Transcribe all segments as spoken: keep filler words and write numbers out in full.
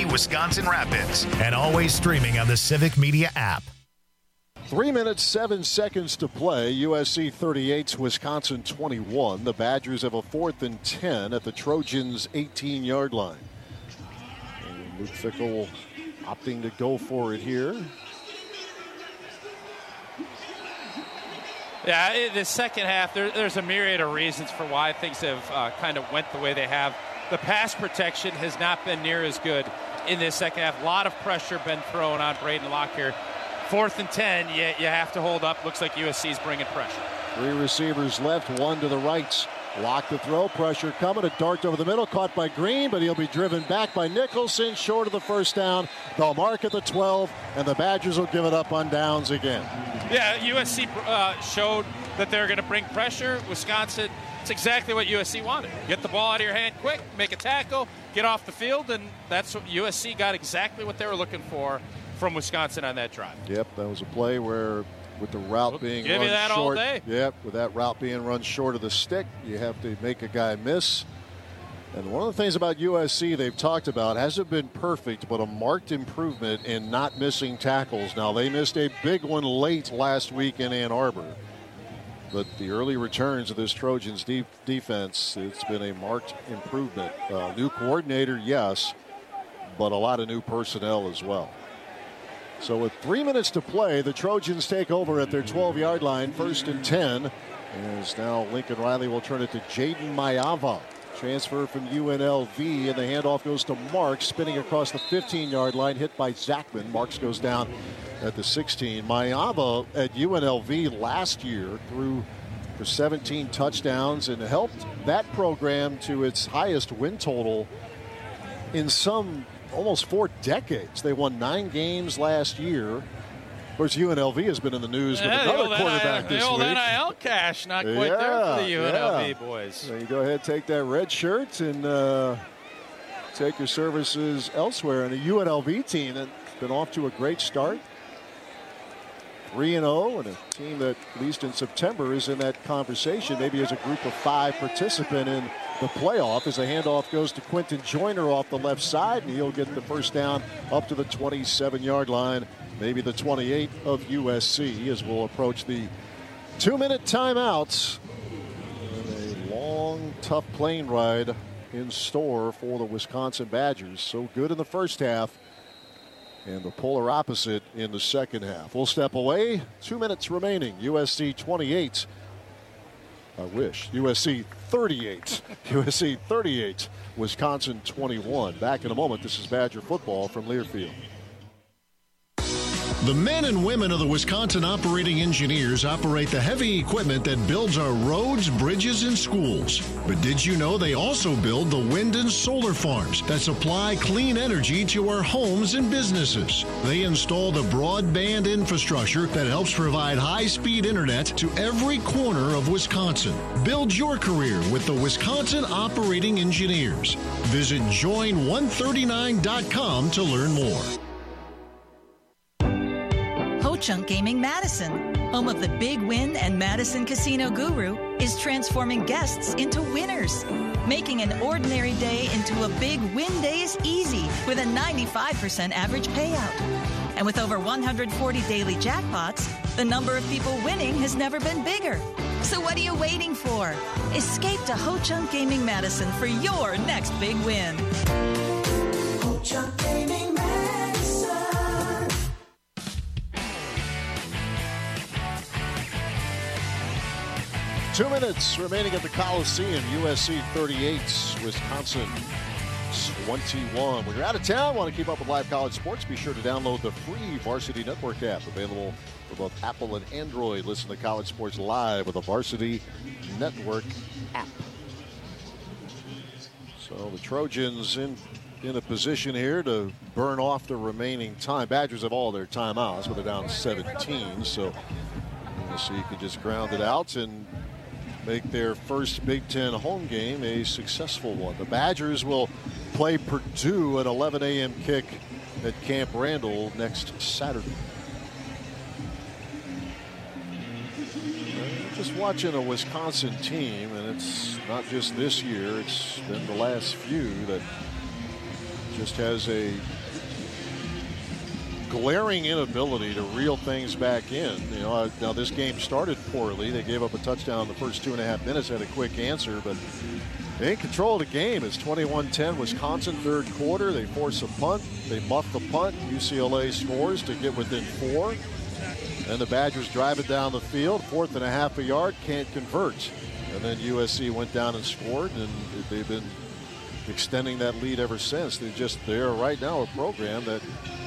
Wisconsin Rapids, and always streaming on the Civic Media app. Three minutes, seven seconds to play. U S C thirty-eight, Wisconsin twenty-one. The Badgers have a fourth and ten at the Trojans' eighteen-yard line. And Luke Fickell opting to go for it here. Yeah, in the second half, there, there's a myriad of reasons for why things have uh, kind of went the way they have. The pass protection has not been near as good in this second half. A lot of pressure been thrown on Braden Locke here. Fourth and ten, you, you have to hold up. Looks like U S C's bringing pressure. Three receivers left, one to the right. Locke the throw, pressure coming, a dart over the middle, caught by Green, but he'll be driven back by Nicholson, short of the first down. They'll mark at the twelve, and the Badgers will give it up on downs again. Yeah, U S C uh, showed that they're going to bring pressure. Wisconsin, it's exactly what U S C wanted. Get the ball out of your hand quick, make a tackle, get off the field, and that's what U S C got exactly what they were looking for from Wisconsin on that drive. Yep, that was a play where with the route we'll being give run you that short. All day. Yep, with that route being run short of the stick, you have to make a guy miss. And one of the things about U S C they've talked about hasn't been perfect, but a marked improvement in not missing tackles. Now, they missed a big one late last week in Ann Arbor. But the early returns of this Trojans deep defense, it's been a marked improvement. Uh, new coordinator, yes, but a lot of new personnel as well. So with three minutes to play, the Trojans take over at their twelve-yard line, first and ten. As now Lincoln Riley will turn it to Jaden Mayava. Transfer from U N L V, and the handoff goes to Marks, spinning across the fifteen-yard line, hit by Zachman. Marks goes down at the sixteen. Mayava at U N L V last year threw for seventeen touchdowns and helped that program to its highest win total in some almost four decades. They won nine games last year. Of course, U N L V has been in the news with yeah, another quarterback N I L, this the old week. N I L cash, not quite yeah, there for the U N L V yeah. boys. So you go ahead, take that red shirt, and uh, take your services elsewhere. And the U N L V team that's been off to a great start. three and oh, and a team that, at least in September, is in that conversation, maybe as a group of five participant in the playoff, as the handoff goes to Quentin Joyner off the left side, and he'll get the first down up to the twenty-seven-yard line, maybe the twenty-eight of U S C, as we'll approach the two-minute timeouts. And a long, tough plane ride in store for the Wisconsin Badgers. So good in the first half, and the polar opposite in the second half. We'll step away. Two minutes remaining. U S C twenty-eight. I wish. U S C thirty-eight. U S C thirty-eight. Wisconsin twenty-one. Back in a moment. This is Badger football from Learfield. The men and women of the Wisconsin Operating Engineers operate the heavy equipment that builds our roads, bridges, and schools. But did you know they also build the wind and solar farms that supply clean energy to our homes and businesses? They install the broadband infrastructure that helps provide high-speed internet to every corner of Wisconsin. Build your career with the Wisconsin Operating Engineers. Visit join one thirty-nine dot com to learn more. Ho-Chunk Gaming Madison, home of the Big Win and Madison Casino Guru, is transforming guests into winners. Making an ordinary day into a Big Win day is easy with a ninety-five percent average payout. And with over one hundred forty daily jackpots, the number of people winning has never been bigger. So what are you waiting for? Escape to Ho-Chunk Gaming Madison for your next big win. Ho-Chunk Gaming Madison. Two minutes remaining at the Coliseum. U S C thirty-eight, Wisconsin twenty-one. When you're out of town, want to keep up with live college sports, be sure to download the free Varsity Network app, available for both Apple and Android. Listen to college sports live with the Varsity Network app. So the Trojans in, in a position here to burn off the remaining time. Badgers have all their timeouts, but they're down seventeen. So U S C can just ground it out and make their first Big Ten home game a successful one. The Badgers will play Purdue at eleven a.m. kick at Camp Randall next Saturday. Just watching a Wisconsin team, and it's not just this year, it's been the last few, that just has a glaring inability to reel things back in. You know, now this game started poorly. They gave up a touchdown in the first two and a half minutes, had a quick answer, but they in control of the game. It's twenty-one ten Wisconsin, third quarter. They force a punt. They muff the punt. U C L A scores to get within four. And the Badgers drive it down the field. Fourth and a half a yard, can't convert. And then U S C went down and scored, and they've been extending that lead ever since. They're just there right now, a program that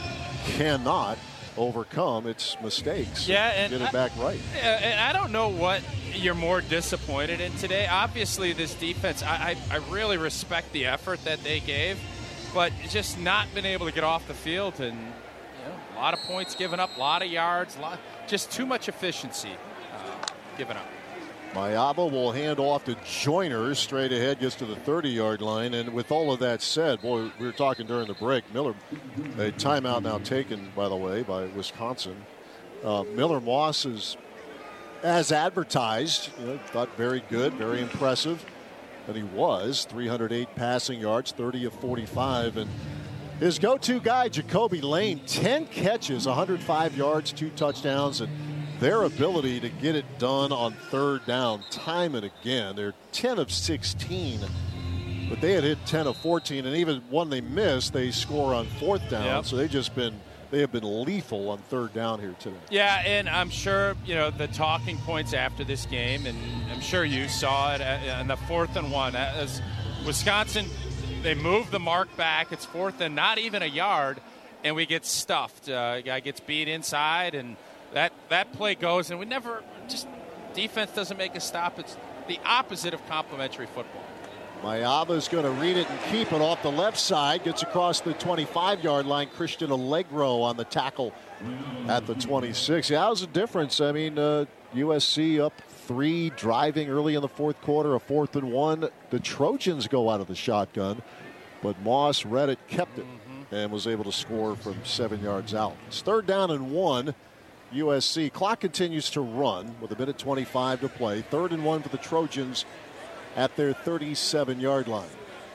cannot overcome its mistakes. Yeah, and get it I, back right. And I don't know what you're more disappointed in today. Obviously, this defense, I, I, I really respect the effort that they gave, but just not been able to get off the field, and you know, a lot of points given up, a lot of yards, lot, just too much efficiency uh, given up. Mayava will hand off to Joyner. Straight ahead, gets to the thirty-yard line. And with all of that said, boy, we were talking during the break. Miller, a timeout now taken, by the way, by Wisconsin. Uh, Miller Moss is, as advertised, you know, thought very good, very impressive. And he was. three hundred eight passing yards, thirty of forty-five. And his go-to guy, Jacoby Lane, ten catches, one hundred five yards, two touchdowns. And their ability to get it done on third down time and again. They're ten of sixteen, but they had hit ten of fourteen, and even one they missed, they score on fourth down. Yep. So they just been they have been lethal on third down here today. Yeah, and I'm sure you know the talking points after this game, and I'm sure you saw it in the fourth and one. As Wisconsin, they move the mark back. It's fourth and not even a yard, and we get stuffed. Uh, a guy gets beat inside, and That that play goes, and we never just defense doesn't make a stop. It's the opposite of complimentary football. Mayava's going to read it and keep it off the left side. Gets across the twenty-five-yard line. Christian Allegro on the tackle at the twenty-six. Yeah, that was a difference. I mean, uh, U S C up three, driving early in the fourth quarter, a fourth and one. The Trojans go out of the shotgun, but Moss read it, kept it, mm-hmm. and was able to score from seven yards out. It's third down and one. U S C. Clock continues to run with a minute twenty-five to play. Third and one for the Trojans at their thirty-seven-yard line.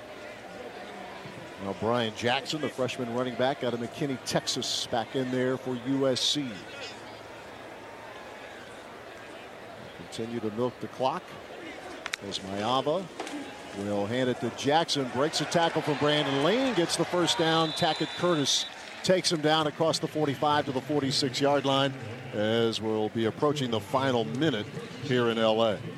Now Brian Jackson, the freshman running back out of McKinney, Texas, back in there for U S C. Continue to milk the clock as Mayava will hand it to Jackson. Breaks a tackle from Brandon Lane. Gets the first down. Tackett Curtis takes him down across the forty-five to the forty-six-yard line as we'll be approaching the final minute here in L A.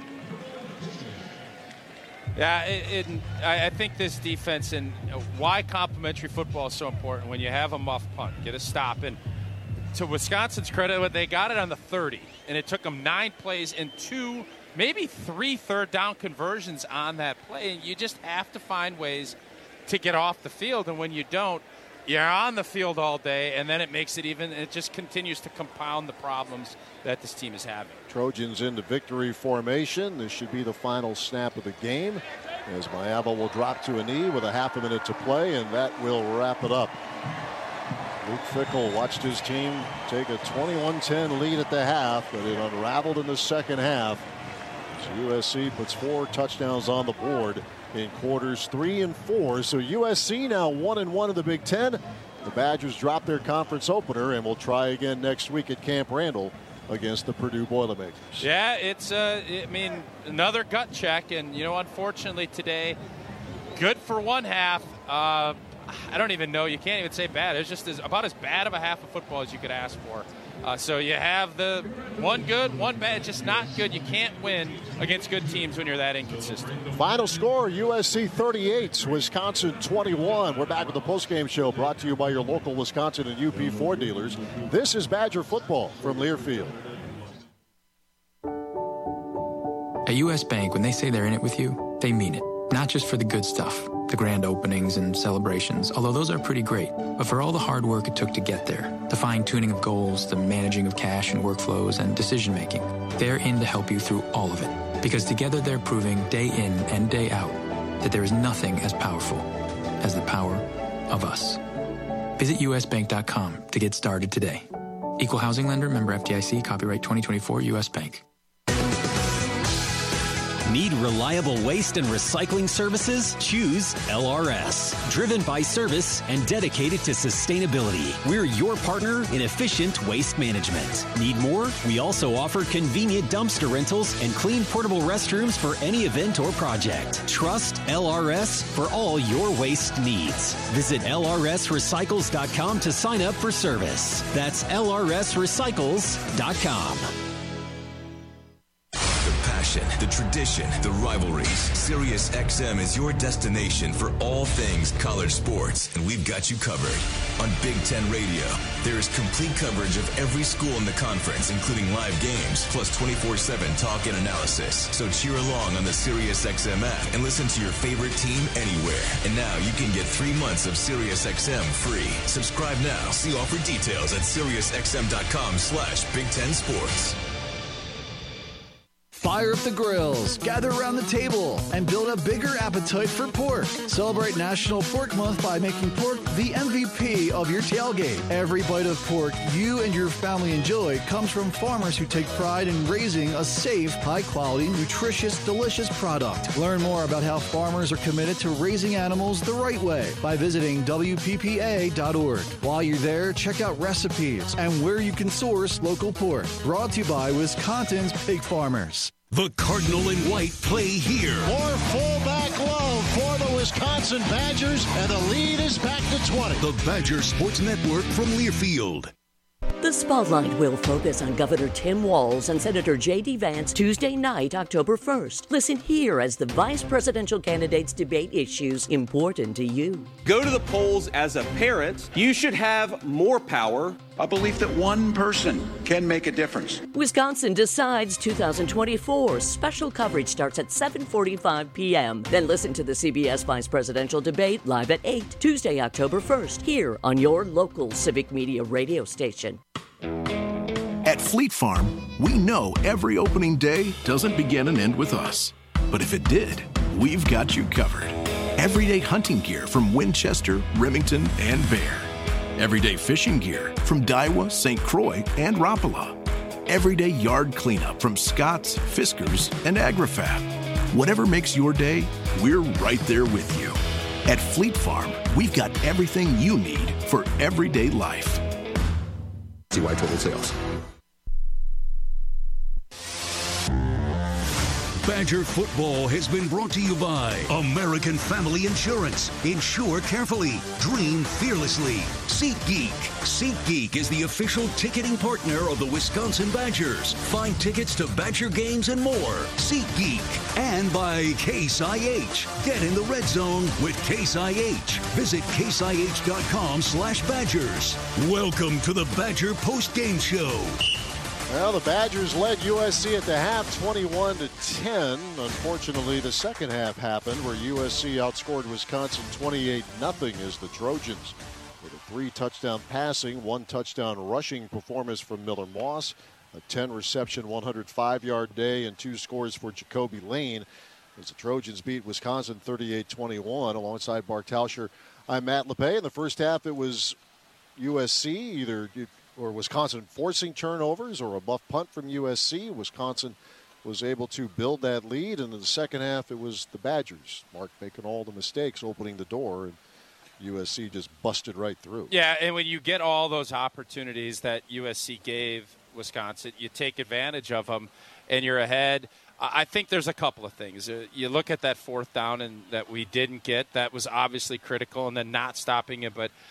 Yeah, it, it, I think this defense and why complimentary football is so important. When you have a muff punt, get a stop. And to Wisconsin's credit, they got it on the thirty, and it took them nine plays and two, maybe three third down conversions on that play. And you just have to find ways to get off the field, and when you don't, you're on the field all day, and then it makes it even, it just continues to compound the problems that this team is having. Trojans into victory formation. This should be the final snap of the game as Mayava will drop to a knee with a half a minute to play, and that will wrap it up. Luke Fickell watched his team take a twenty-one ten lead at the half, but it unraveled in the second half. So U S C puts four touchdowns on the board in quarters three and four. So U S C now one and one in the Big Ten. The Badgers drop their conference opener and will try again next week at Camp Randall against the Purdue Boilermakers. Yeah, it's uh, I mean another gut check, and you know unfortunately today, good for one half. Uh, I don't even know. You can't even say bad. It's just as, about as bad of a half of football as you could ask for. Uh, so you have the one good, one bad, just not good. You can't win against good teams when you're that inconsistent. Final score, U S C thirty-eight, Wisconsin twenty-one. We're back with the postgame show brought to you by your local Wisconsin and U P Ford dealers. This is Badger football from Learfield. At U S Bank, when they say they're in it with you, they mean it. Not just for the good stuff, the grand openings and celebrations, although those are pretty great, but for all the hard work it took to get there, the fine-tuning of goals, the managing of cash and workflows, and decision-making. They're in to help you through all of it, because together they're proving day in and day out that there is nothing as powerful as the power of us. Visit U S bank dot com to get started today. Equal housing lender, member F D I C, copyright twenty twenty-four, U S Bank. Need reliable waste and recycling services? Choose L R S. Driven by service and dedicated to sustainability, we're your partner in efficient waste management. Need more? We also offer convenient dumpster rentals and clean portable restrooms for any event or project. Trust L R S for all your waste needs. Visit L R S recycles dot com to sign up for service. That's L R S recycles dot com. The tradition, the rivalries. Sirius X M is your destination for all things college sports, and we've got you covered. On Big Ten Radio, there is complete coverage of every school in the conference, including live games, plus twenty-four seven talk and analysis. So cheer along on the Sirius X M app and listen to your favorite team anywhere. And now you can get three months of Sirius X M free. Subscribe now. See offer details at Sirius X M dot com slash Big Ten Sports. Fire up the grills, gather around the table, and build a bigger appetite for pork. Celebrate National Pork Month by making pork the M V P of your tailgate. Every bite of pork you and your family enjoy comes from farmers who take pride in raising a safe, high-quality, nutritious, delicious product. Learn more about how farmers are committed to raising animals the right way by visiting W P P A dot org. While you're there, check out recipes and where you can source local pork. Brought to you by Wisconsin's pig farmers. The Cardinal and White play here. More fullback love for the Wisconsin Badgers, and the lead is back to twenty. The Badger Sports Network from Learfield. The spotlight will focus on Governor Tim Walz and Senator J D. Vance Tuesday night, October first. Listen here as the vice presidential candidates debate issues important to you. Go to the polls as a parent. You should have more power. A belief that one person can make a difference. Wisconsin Decides twenty twenty-four. Special coverage starts at seven forty-five p.m. Then listen to the C B S Vice Presidential Debate live at eight, Tuesday, October first, here on your local Civic Media radio station. At Fleet Farm, we know every opening day doesn't begin and end with us. But if it did, we've got you covered. Everyday hunting gear from Winchester, Remington, and Bear. Everyday fishing gear from Daiwa, Saint Croix, and Rapala. Everyday yard cleanup from Scott's, Fiskars, and AgriFab. Whatever makes your day, we're right there with you. At Fleet Farm, we've got everything you need for everyday life. C Y Total Sales. Badger football has been brought to you by American Family Insurance. Insure carefully. Dream fearlessly. SeatGeek. SeatGeek is the official ticketing partner of the Wisconsin Badgers. Find tickets to Badger games and more. SeatGeek. And by Case I H. Get in the red zone with Case I H. Visit case I H dot com slash Badgers. Welcome to the Badger Post-Game Show. Well, the Badgers led U S C at the half twenty-one to ten. Unfortunately, the second half happened where U S C outscored Wisconsin twenty-eight nothing as the Trojans with a three touchdown passing, one touchdown rushing performance from Miller Moss, a ten reception, one hundred five yard day, and two scores for Jacoby Lane as the Trojans beat Wisconsin thirty-eight twenty-one. Alongside Bart Tauscher, I'm Matt LePay. In the first half, it was U S C either or Wisconsin forcing turnovers or a buff punt from U S C. Wisconsin was able to build that lead, and in the second half, it was the Badgers. Mark making all the mistakes, opening the door, and U S C just busted right through. Yeah, and when you get all those opportunities that U S C gave Wisconsin, you take advantage of them, and you're ahead. I think there's a couple of things. You look at that fourth down and that we didn't get. That was obviously critical, and then not stopping it. But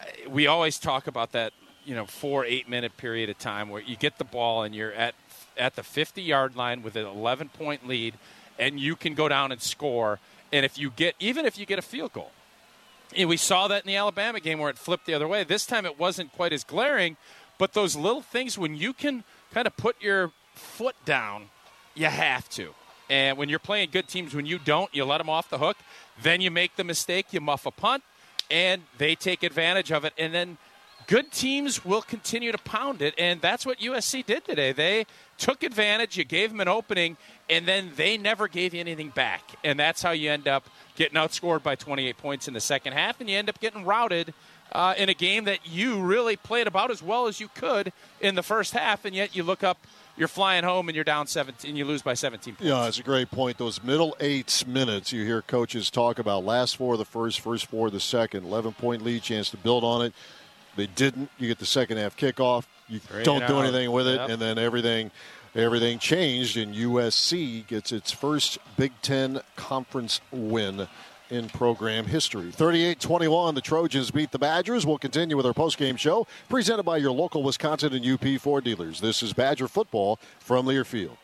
we always talk about that, you know, four, eight-minute period of time where you get the ball and you're at at the fifty-yard line with an eleven-point lead, and you can go down and score. And if you get, even if you get a field goal, and we saw that in the Alabama game where it flipped the other way. This time it wasn't quite as glaring, but those little things when you can kind of put your foot down, you have to. And when you're playing good teams, when you don't, you let them off the hook. Then you make the mistake, you muff a punt, and they take advantage of it. And then good teams will continue to pound it, and that's what U S C did today. They took advantage, you gave them an opening, and then they never gave you anything back. And that's how you end up getting outscored by twenty-eight points in the second half, and you end up getting routed uh, in a game that you really played about as well as you could in the first half, and yet you look up you're flying home and you're down seventeen, you lose by seventeen points. Yeah, it's a great point. Those middle eight minutes you hear coaches talk about, last four of the first, first four of the second, eleven-point lead, chance to build on it. They didn't. You get the second half kickoff. You Three don't do out. anything with it, Yep. and then everything everything changed, and U S C gets its first Big Ten Conference win in program history. thirty-eight twenty-one, the Trojans beat the Badgers. We'll continue with our postgame show presented by your local Wisconsin and U P Ford dealers. This is Badger football from Learfield.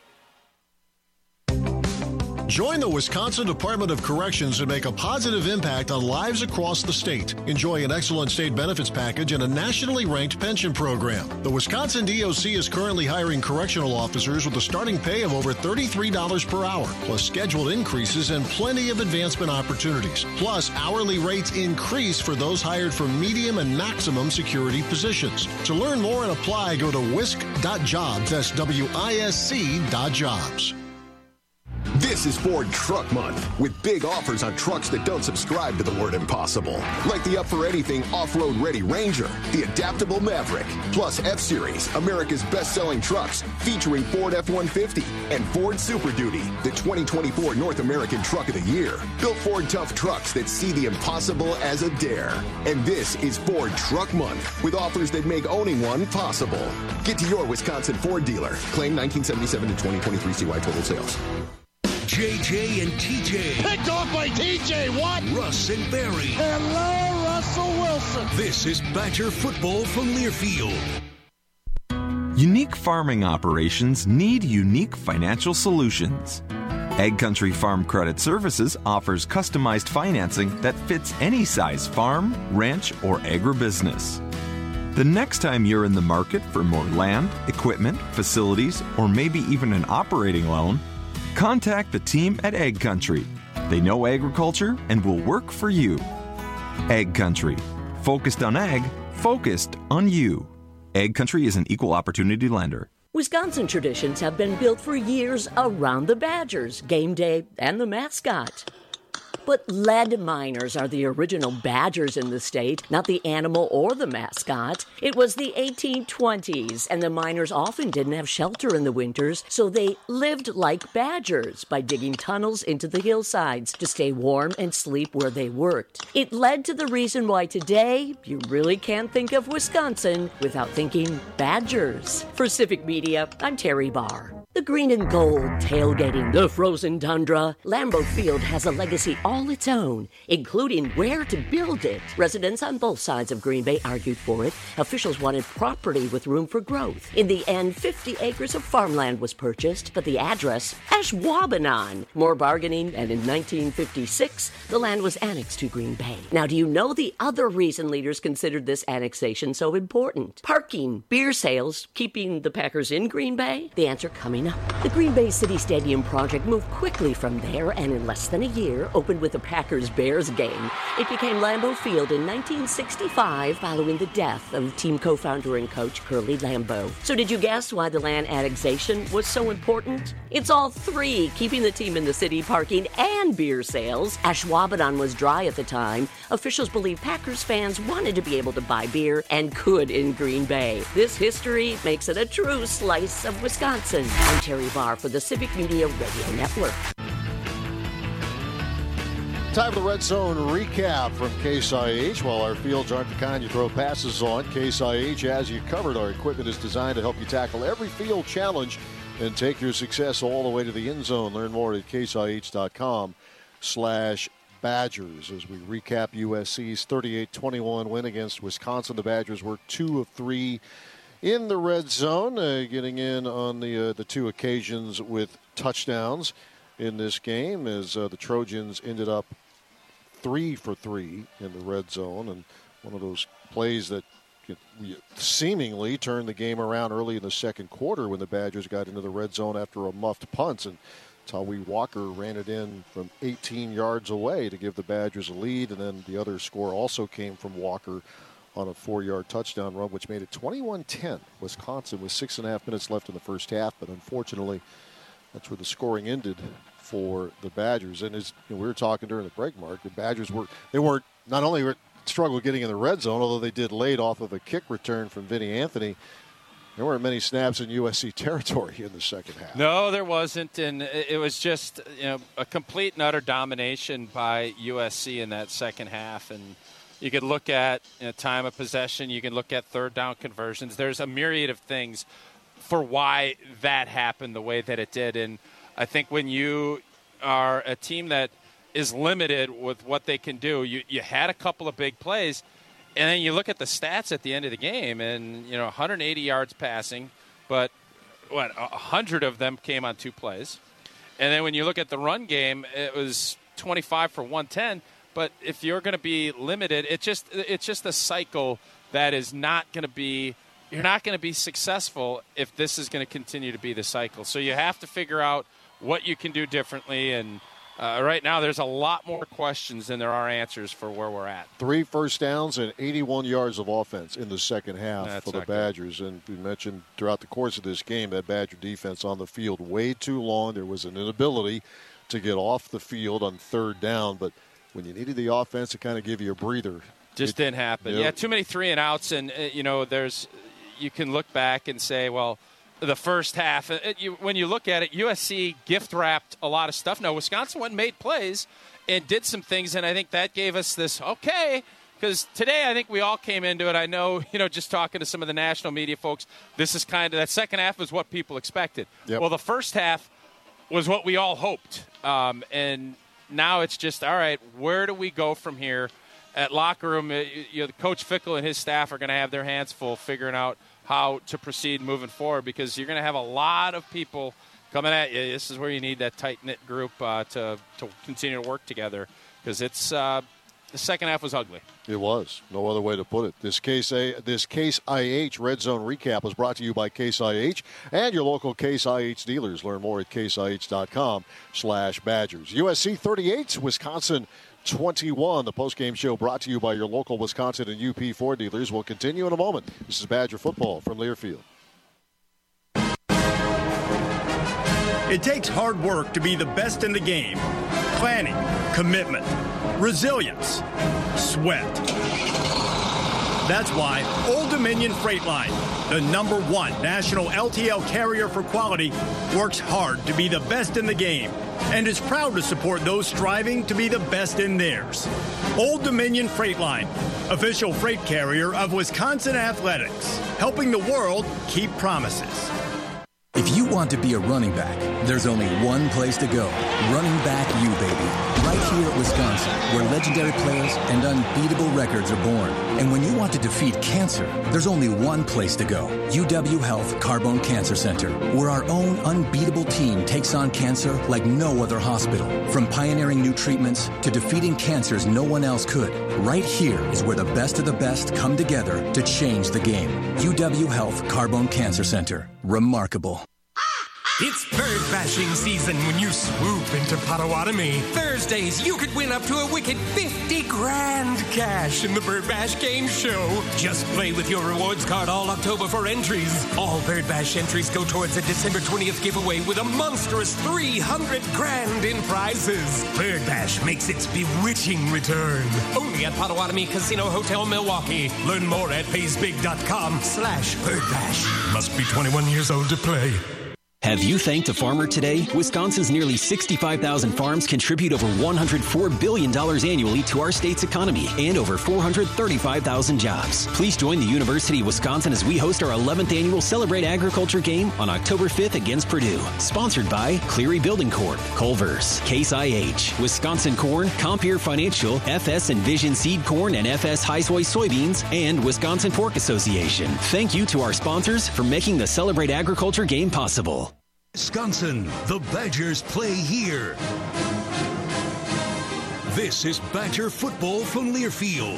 Join the Wisconsin Department of Corrections and make a positive impact on lives across the state. Enjoy an excellent state benefits package and a nationally ranked pension program. The Wisconsin D O C is currently hiring correctional officers with a starting pay of over thirty-three dollars per hour, plus scheduled increases and plenty of advancement opportunities. Plus, hourly rates increase for those hired for medium and maximum security positions. To learn more and apply, go to wisc dot jobs. That's W I S C dot jobs. This is Ford Truck Month, with big offers on trucks that don't subscribe to the word impossible. Like the up-for-anything off-road ready Ranger, the adaptable Maverick, plus F-Series, America's best-selling trucks, featuring Ford F one fifty and Ford Super Duty, the twenty twenty-four North American Truck of the Year. Built Ford tough trucks that see the impossible as a dare. And this is Ford Truck Month, with offers that make owning one possible. Get to your Wisconsin Ford dealer. Claim nineteen seventy-seven to twenty twenty-three C Y total sales. J J and T J. Picked off by T J Watt. Russ and Barry. Hello, Russell Wilson. This is Badger football from Learfield. Unique farming operations need unique financial solutions. Egg Country Farm Credit Services offers customized financing that fits any size farm, ranch, or agribusiness. The next time you're in the market for more land, equipment, facilities, or maybe even an operating loan, contact the team at Egg Country. They know agriculture and will work for you. Egg Country. Focused on ag, focused on you. Egg Country is an equal opportunity lender. Wisconsin traditions have been built for years around the Badgers, game day, and the mascot. But lead miners are the original Badgers in the state, not the animal or the mascot. It was the eighteen twenties, and the miners often didn't have shelter in the winters, so they lived like Badgers by digging tunnels into the hillsides to stay warm and sleep where they worked. It led to the reason why today you really can't think of Wisconsin without thinking Badgers. For Civic Media, I'm Terry Barr. The green and gold tailgating the frozen tundra, Lambeau Field has a legacy all its own, including where to build it. Residents on both sides of Green Bay argued for it. Officials wanted property with room for growth. In the end, fifty acres of farmland was purchased, but the address, Ashwaubenon. More bargaining, and in nineteen fifty-six, the land was annexed to Green Bay. Now, do you know the other reason leaders considered this annexation so important? Parking, beer sales, keeping the Packers in Green Bay? The answer coming up. The Green Bay City Stadium project moved quickly from there and in less than a year opened with the Packers-Bears game. It became Lambeau Field in nineteen sixty-five following the death of team co-founder and coach Curly Lambeau. So did you guess why the land annexation was so important? It's all three, keeping the team in the city, parking, and beer sales. Ashwaubenon was dry at the time. Officials believe Packers fans wanted to be able to buy beer and could in Green Bay. This history makes it a true slice of Wisconsin. I'm Terry Barr for the Civic Media Radio Network. Time for the Red Zone recap from Case I H. While our fields aren't the kind you throw passes on, Case I H has you covered. Our equipment is designed to help you tackle every field challenge and take your success all the way to the end zone. Learn more at caseih.com slash Badgers. As we recap U S C's thirty-eight twenty-one win against Wisconsin, the Badgers were two of three in the red zone, uh, getting in on the uh, the two occasions with touchdowns in this game, as uh, the Trojans ended up three for three in the red zone, and one of those plays that seemingly turned the game around early in the second quarter when the Badgers got into the red zone after a muffed punt, and Tawee Walker ran it in from eighteen yards away to give the Badgers a lead, and then the other score also came from Walker on a four-yard touchdown run, which made it twenty-one ten. Wisconsin with six and a half minutes left in the first half, but unfortunately, that's where the scoring ended for the Badgers. And as you know, we were talking during the break, Mark, the Badgers were they weren't not only were struggled getting in the red zone, although they did late off of a kick return from Vinny Anthony. There weren't many snaps in U S C territory in the second half. No, there wasn't, and it was just you know a complete and utter domination by U S C in that second half. And you could look at you know, time of possession, you can look at third down conversions. There's a myriad of things for why that happened the way that it did. And I think when you are a team that is limited with what they can do, you, you had a couple of big plays. And then you look at the stats at the end of the game, and, you know, one hundred eighty yards passing, but, what, one hundred of them came on two plays. And then when you look at the run game, it was twenty-five for one ten. But if you're going to be limited, it just it's just a cycle that is not going to be – you're not going to be successful if this is going to continue to be the cycle. So you have to figure out what you can do differently, and – Uh, right now, there's a lot more questions than there are answers for where we're at. Three first downs and eighty-one yards of offense in the second half That's for the not Badgers. good. And we mentioned throughout the course of this game that Badger defense on the field way too long. There was an inability to get off the field on third down. But when you needed the offense to kind of give you a breather. Just it, didn't happen. Yep. Yeah, too many three and outs. And, uh, you know, there's you can look back and say, well, the first half, it, you, when you look at it, U S C gift-wrapped a lot of stuff. Now, Wisconsin went and made plays and did some things, and I think that gave us this, okay, because today I think we all came into it. I know, you know, just talking to some of the national media folks, this is kind of, that second half was what people expected. Yep. Well, the first half was what we all hoped, um, and now it's just, all right, where do we go from here? At locker room, you know, Coach Fickell and his staff are going to have their hands full figuring out how to proceed moving forward, because you're going to have a lot of people coming at you. This is where you need that tight-knit group uh, to, to continue to work together, because it's uh, the second half was ugly. It was. No other way to put it. This Case A, this Case I H Red Zone Recap was brought to you by Case I H and your local Case I H dealers. Learn more at caseih.com slash Badgers. U S C thirty-eight, Wisconsin twenty-one. The postgame show brought to you by your local Wisconsin and U P Ford dealers will continue in a moment. This is Badger football from Learfield. It takes hard work to be the best in the game. Planning, commitment, resilience, sweat. That's why Old Dominion Freight Line, the number one national L T L carrier for quality, works hard to be the best in the game and is proud to support those striving to be the best in theirs. Old Dominion Freight Line, official freight carrier of Wisconsin Athletics, helping the world keep promises. If you want to be a running back, there's only one place to go. Running Back U, baby. Right here at Wisconsin, where legendary players and unbeatable records are born. And when you want to defeat cancer, there's only one place to go. U W Health Carbone Cancer Center, where our own unbeatable team takes on cancer like no other hospital. From pioneering new treatments to defeating cancers no one else could. Right here is where the best of the best come together to change the game. U W Health Carbone Cancer Center. Remarkable. It's bird bashing season when you swoop into Potawatomi. Thursdays, you could win up to a wicked fifty grand cash in the Bird Bash Game Show. Just play with your rewards card all October for entries. All Bird Bash entries go towards a December twentieth giveaway with a monstrous three hundred grand in prizes. Bird Bash makes its bewitching return. Only at Potawatomi Casino Hotel, Milwaukee. Learn more at paysbig.com slash birdbash. Must be twenty-one years old to play. Have you thanked a farmer today? Wisconsin's nearly sixty-five thousand farms contribute over one hundred four billion dollars annually to our state's economy and over four hundred thirty-five thousand jobs. Please join the University of Wisconsin as we host our eleventh annual Celebrate Agriculture game on October fifth against Purdue. Sponsored by Cleary Building Corp, Culver's, Case I H, Wisconsin Corn, Compeer Financial, F S Envision Seed Corn and F S Highsoy Soybeans, and Wisconsin Pork Association. Thank you to our sponsors for making the Celebrate Agriculture game possible. Wisconsin, the Badgers play here. This is Badger football from Learfield.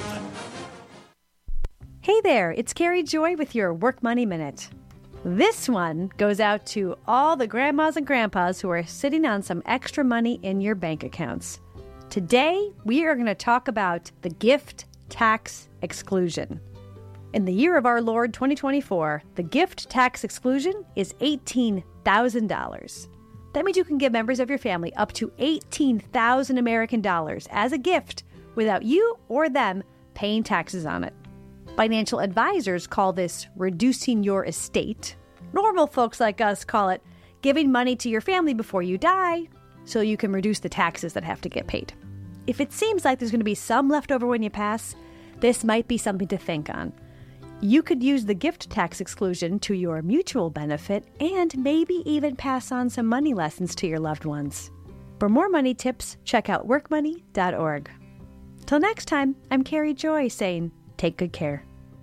Hey there, it's Carrie Joy with your Work Money Minute. This one goes out to all the grandmas and grandpas who are sitting on some extra money in your bank accounts. Today, we are going to talk about the gift tax exclusion. In the year of our Lord twenty twenty-four, the gift tax exclusion is eighteen thousand dollars. That means you can give members of your family up to eighteen thousand American dollars as a gift without you or them paying taxes on it. Financial advisors call this reducing your estate. Normal folks like us call it giving money to your family before you die so you can reduce the taxes that have to get paid. If it seems like there's going to be some left over when you pass, this might be something to think on. You could use the gift tax exclusion to your mutual benefit and maybe even pass on some money lessons to your loved ones. For more money tips, check out work money dot org. Till next time, I'm Carrie Joy saying, take good care.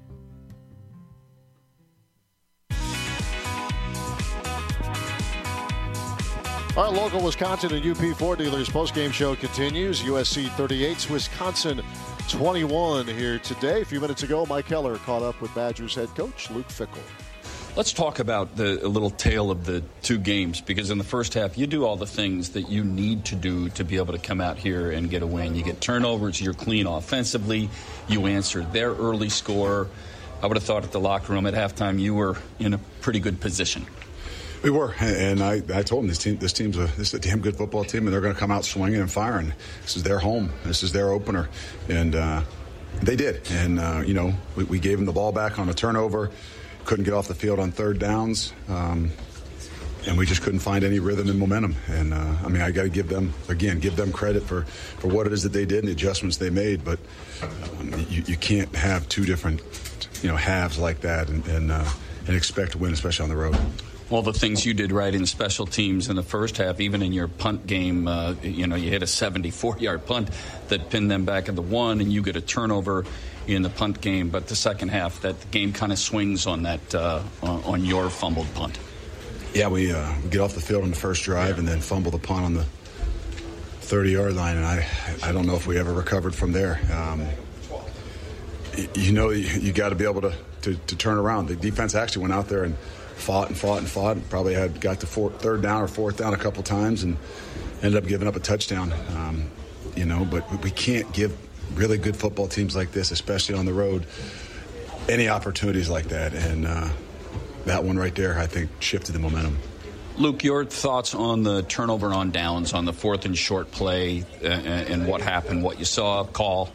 Our local Wisconsin and U P Ford dealers postgame show continues. U S C thirty-eight, Wisconsin twenty-one here today. A few minutes ago, Mike Keller caught up with Badgers head coach Luke Fickell. Let's talk about the a little tale of the two games, because in the first half, you do all the things that you need to do to be able to come out here and get a win. You get turnovers, you're clean offensively, you answered their early score. I would have thought at the locker room at halftime you were in a pretty good position. We were, and I, I told them this team, this team's a, this is a damn good football team, and they're going to come out swinging and firing. This is their home. This is their opener, and uh, they did. And uh, you know, we, we gave them the ball back on a turnover, couldn't get off the field on third downs, um, and we just couldn't find any rhythm and momentum. And uh, I mean, I got to give them again, give them credit for, for what it is that they did and the adjustments they made. But um, you, you can't have two different, you know, halves like that and and, uh, and expect to win, especially on the road. All the things you did right in special teams in the first half, even in your punt game, uh, you know, you hit a seventy-four-yard punt that pinned them back at the one, and you get a turnover in the punt game. But the second half, that the game kind of swings on that uh, on your fumbled punt. Yeah, we uh, get off the field on the first drive and then fumble the punt on the thirty-yard line, and I, I don't know if we ever recovered from there. Um, you know, you, you got to be able to, to to turn around. The defense actually went out there and fought and fought and fought. Probably had got to four, third down or fourth down a couple times and ended up giving up a touchdown. Um, you know, but we can't give really good football teams like this, especially on the road, any opportunities like that. And uh, that one right there, I think, shifted the momentum. Luke, your thoughts on the turnover on downs, on the fourth and short play, uh, and what happened, what you saw, call?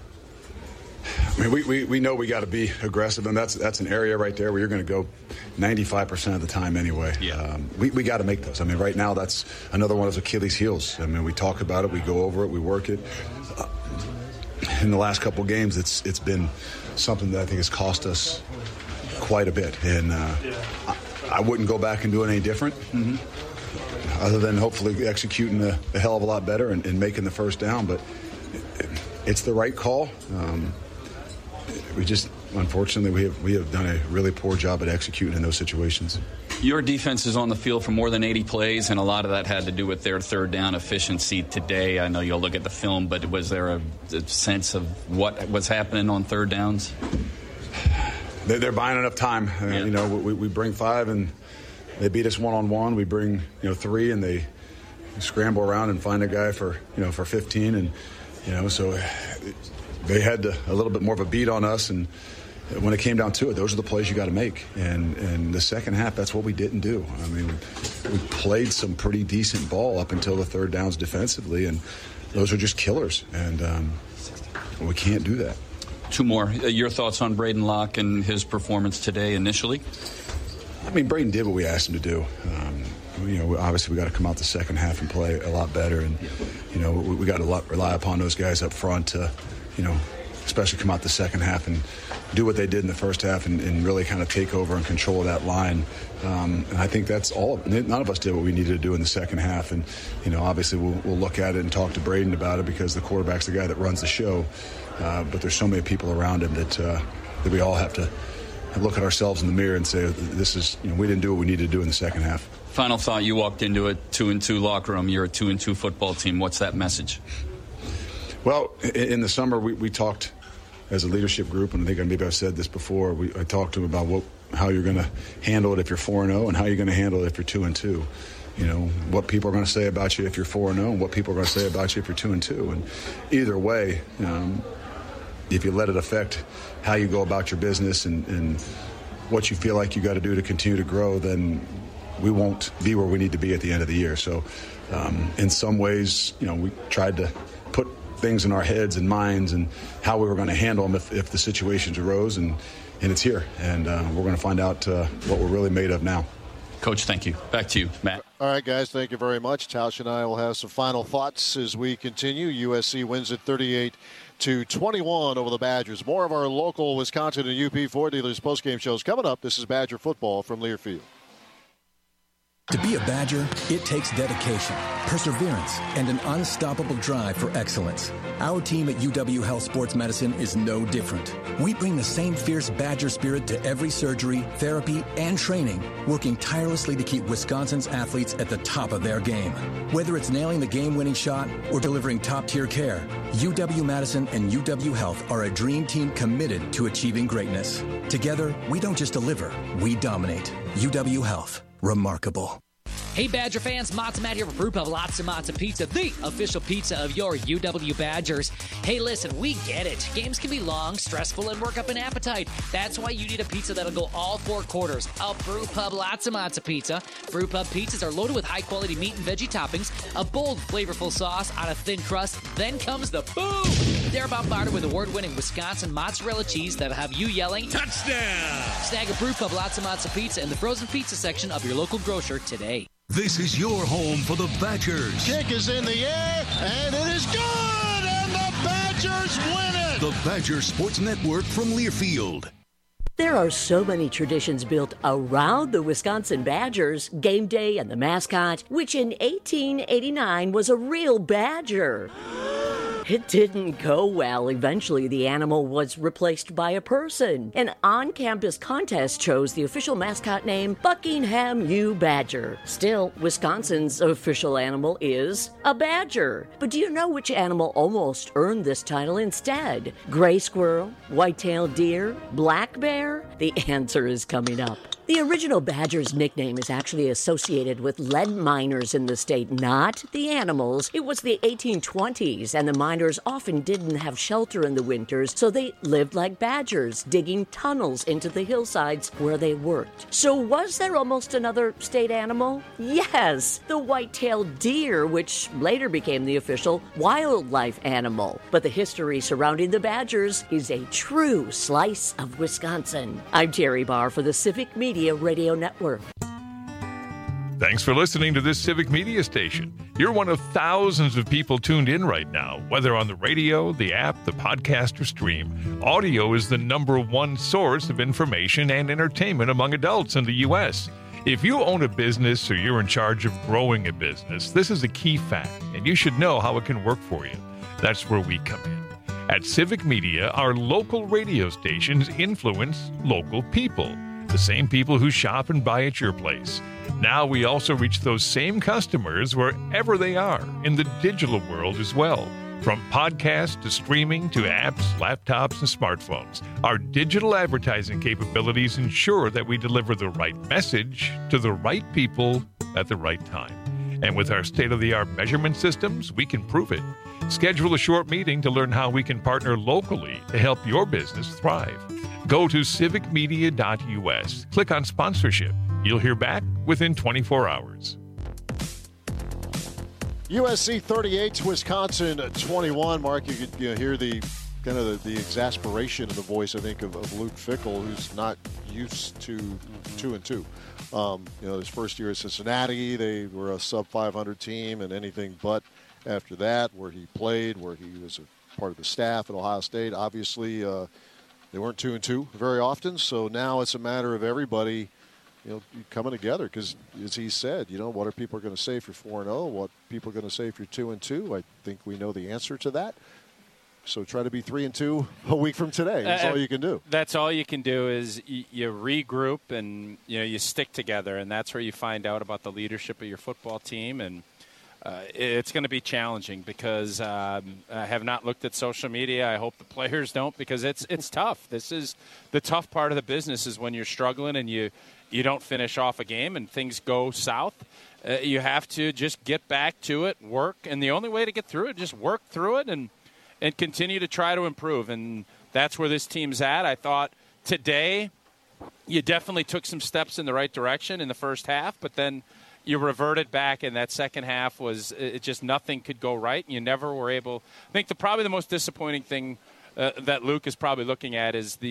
I mean, we, we, we know we got to be aggressive, and that's that's an area right there where you're going to go ninety-five percent of the time anyway. Yeah. Um, we we got to make those. I mean, right now that's another one of those Achilles' heels. I mean, we talk about it, we go over it, we work it. Uh, in the last couple of games, it's it's been something that I think has cost us quite a bit, and uh, I, I wouldn't go back and do it any different, mm-hmm. other than hopefully executing a, a hell of a lot better and, and making the first down. But it, it's the right call. Um, We just, unfortunately, we have we have done a really poor job at executing in those situations. Your defense is on the field for more than eighty plays, and a lot of that had to do with their third down efficiency today. I know you'll look at the film, but was there a, a sense of what was happening on third downs? They're, they're buying enough time. Uh, yeah. You know, we, we bring five, and they beat us one-on-one. We bring, you know, three, and they scramble around and find a guy for, you know, for fifteen, and, you know, so it, they had to, a little bit more of a beat on us, and when it came down to it, those are the plays you got to make. And and the second half, that's what we didn't do. I mean, we, we played some pretty decent ball up until the third downs defensively, and those are just killers. And um, we can't do that. Two more. Your thoughts on Braden Locke and his performance today initially? I mean, Braden did what we asked him to do. Um, you know, obviously we got to come out the second half and play a lot better. And, you know, we, we got to rely upon those guys up front to, you know, especially come out the second half and do what they did in the first half and, and really kind of take over and control that line. Um, and I think that's all. None of us did what we needed to do in the second half. And, you know, obviously we'll, we'll look at it and talk to Braden about it because the quarterback's the guy that runs the show. Uh, but there's so many people around him that uh, that we all have to look at ourselves in the mirror and say, this is, you know, we didn't do what we needed to do in the second half. Final thought, you walked into a two and two locker room. You're a two and two football team. What's that message? Well, in the summer we, we talked as a leadership group, and I think maybe I've said this before. We, I talked to them about what, how you're going to handle it if you're four and zero, and how you're going to handle it if you're two and two. You know, what people are going to say about you if you're four and zero, and what people are going to say about you if you're two and two. And either way, um, if you let it affect how you go about your business and, and what you feel like you got to do to continue to grow, then we won't be where we need to be at the end of the year. So, um, in some ways, you know, we tried to put things in our heads and minds and how we were going to handle them if, if the situations arose. And and it's here. And uh, we're going to find out uh, what we're really made of now. Coach, thank you. Back to you, Matt. All right, guys, thank you very much. Tausch and I will have some final thoughts as we continue. U S C wins at thirty-eight to twenty-one over the Badgers. More of our local Wisconsin and U P Ford dealers postgame shows coming up. This is Badger football from Learfield. To be a Badger, it takes dedication, perseverance, and an unstoppable drive for excellence. Our team at U W Health Sports Medicine is no different. We bring the same fierce Badger spirit to every surgery, therapy, and training, working tirelessly to keep Wisconsin's athletes at the top of their game. Whether it's nailing the game-winning shot or delivering top-tier care, U W Madison and U W Health are a dream team committed to achieving greatness. Together, we don't just deliver, we dominate. U W Health. Remarkable. Hey, Badger fans, Matza Matt here for Brew Pub Lots of Matza Pizza, the official pizza of your U W Badgers. Hey, listen, we get it. Games can be long, stressful, and work up an appetite. That's why you need a pizza that'll go all four quarters. A Brew Pub Lots of Matza Pizza. Brew Pub pizzas are loaded with high-quality meat and veggie toppings, a bold, flavorful sauce on a thin crust. Then comes the boom! They're bombarded with award-winning Wisconsin mozzarella cheese that'll have you yelling, touchdown! Snag a Brew Pub Lots of Matza Pizza in the frozen pizza section of your local grocer today. This is your home for the Badgers. Kick is in the air, and it is good, and the Badgers win it. The Badger Sports Network from Learfield. There are so many traditions built around the Wisconsin Badgers, game day and the mascot, which in eighteen eighty-nine was a real badger. It didn't go well. Eventually, the animal was replaced by a person. An on-campus contest chose the official mascot name Buckingham U. Badger. Still, Wisconsin's official animal is a badger. But do you know which animal almost earned this title instead? Gray squirrel, white-tailed deer, black bear? The answer is coming up. The original Badger's nickname is actually associated with lead miners in the state, not the animals. It was the eighteen twenties, and the miners often didn't have shelter in the winters, so they lived like badgers, digging tunnels into the hillsides where they worked. So was there almost another state animal? Yes, the white-tailed deer, which later became the official wildlife animal. But the history surrounding the Badgers is a true slice of Wisconsin. I'm Terry Barr for the Civic Media Radio Network. Thanks for listening to this Civic Media station. You're one of thousands of people tuned in right now, whether on the radio, the app, the podcast, or stream. Audio is the number one source of information and entertainment among adults in the U S. If you own a business or you're in charge of growing a business, this is a key fact, and you should know how it can work for you. That's where we come in. At Civic Media, our local radio stations influence local people. The same people who shop and buy at your place. Now we also reach those same customers wherever they are in the digital world as well. From podcasts to streaming to apps, laptops, and smartphones, our digital advertising capabilities ensure that we deliver the right message to the right people at the right time. And with our state-of-the-art measurement systems, we can prove it. Schedule a short meeting to learn how we can partner locally to help your business thrive. Go to civic media dot U S. Click on sponsorship. You'll hear back within twenty-four hours. U S C thirty-eight, Wisconsin twenty-one. Mark, you could you know, hear the kind of the, the exasperation in the voice, I think, of, of Luke Fickell, who's not used to mm-hmm. two and two. Um, you know, his first year at Cincinnati, they were a sub five hundred team, and anything but after that, where he played, where he was a part of the staff at Ohio State. Obviously, uh, they weren't two and two very often, so now it's a matter of everybody, you know, coming together. Because as he said, you know, what are people going to say if you're four and zero? What people are going to say if you're two and two? I think we know the answer to that. So try to be three and two a week from today. That's uh, all you can do. That's all you can do is you, you regroup and you know you stick together, and that's where you find out about the leadership of your football team. And uh, it's going to be challenging because um, I have not looked at social media. I hope the players don't, because it's it's tough. This is the tough part of the business, is when you're struggling and you you don't finish off a game and things go south. Uh, you have to just get back to it, work, and the only way to get through it, just work through it and. and continue to try to improve. And that's where this team's at. I thought today you definitely took some steps in the right direction in the first half, but then you reverted back, and that second half was it just nothing could go right. You never were able – I think the probably the most disappointing thing uh, that Luke is probably looking at is the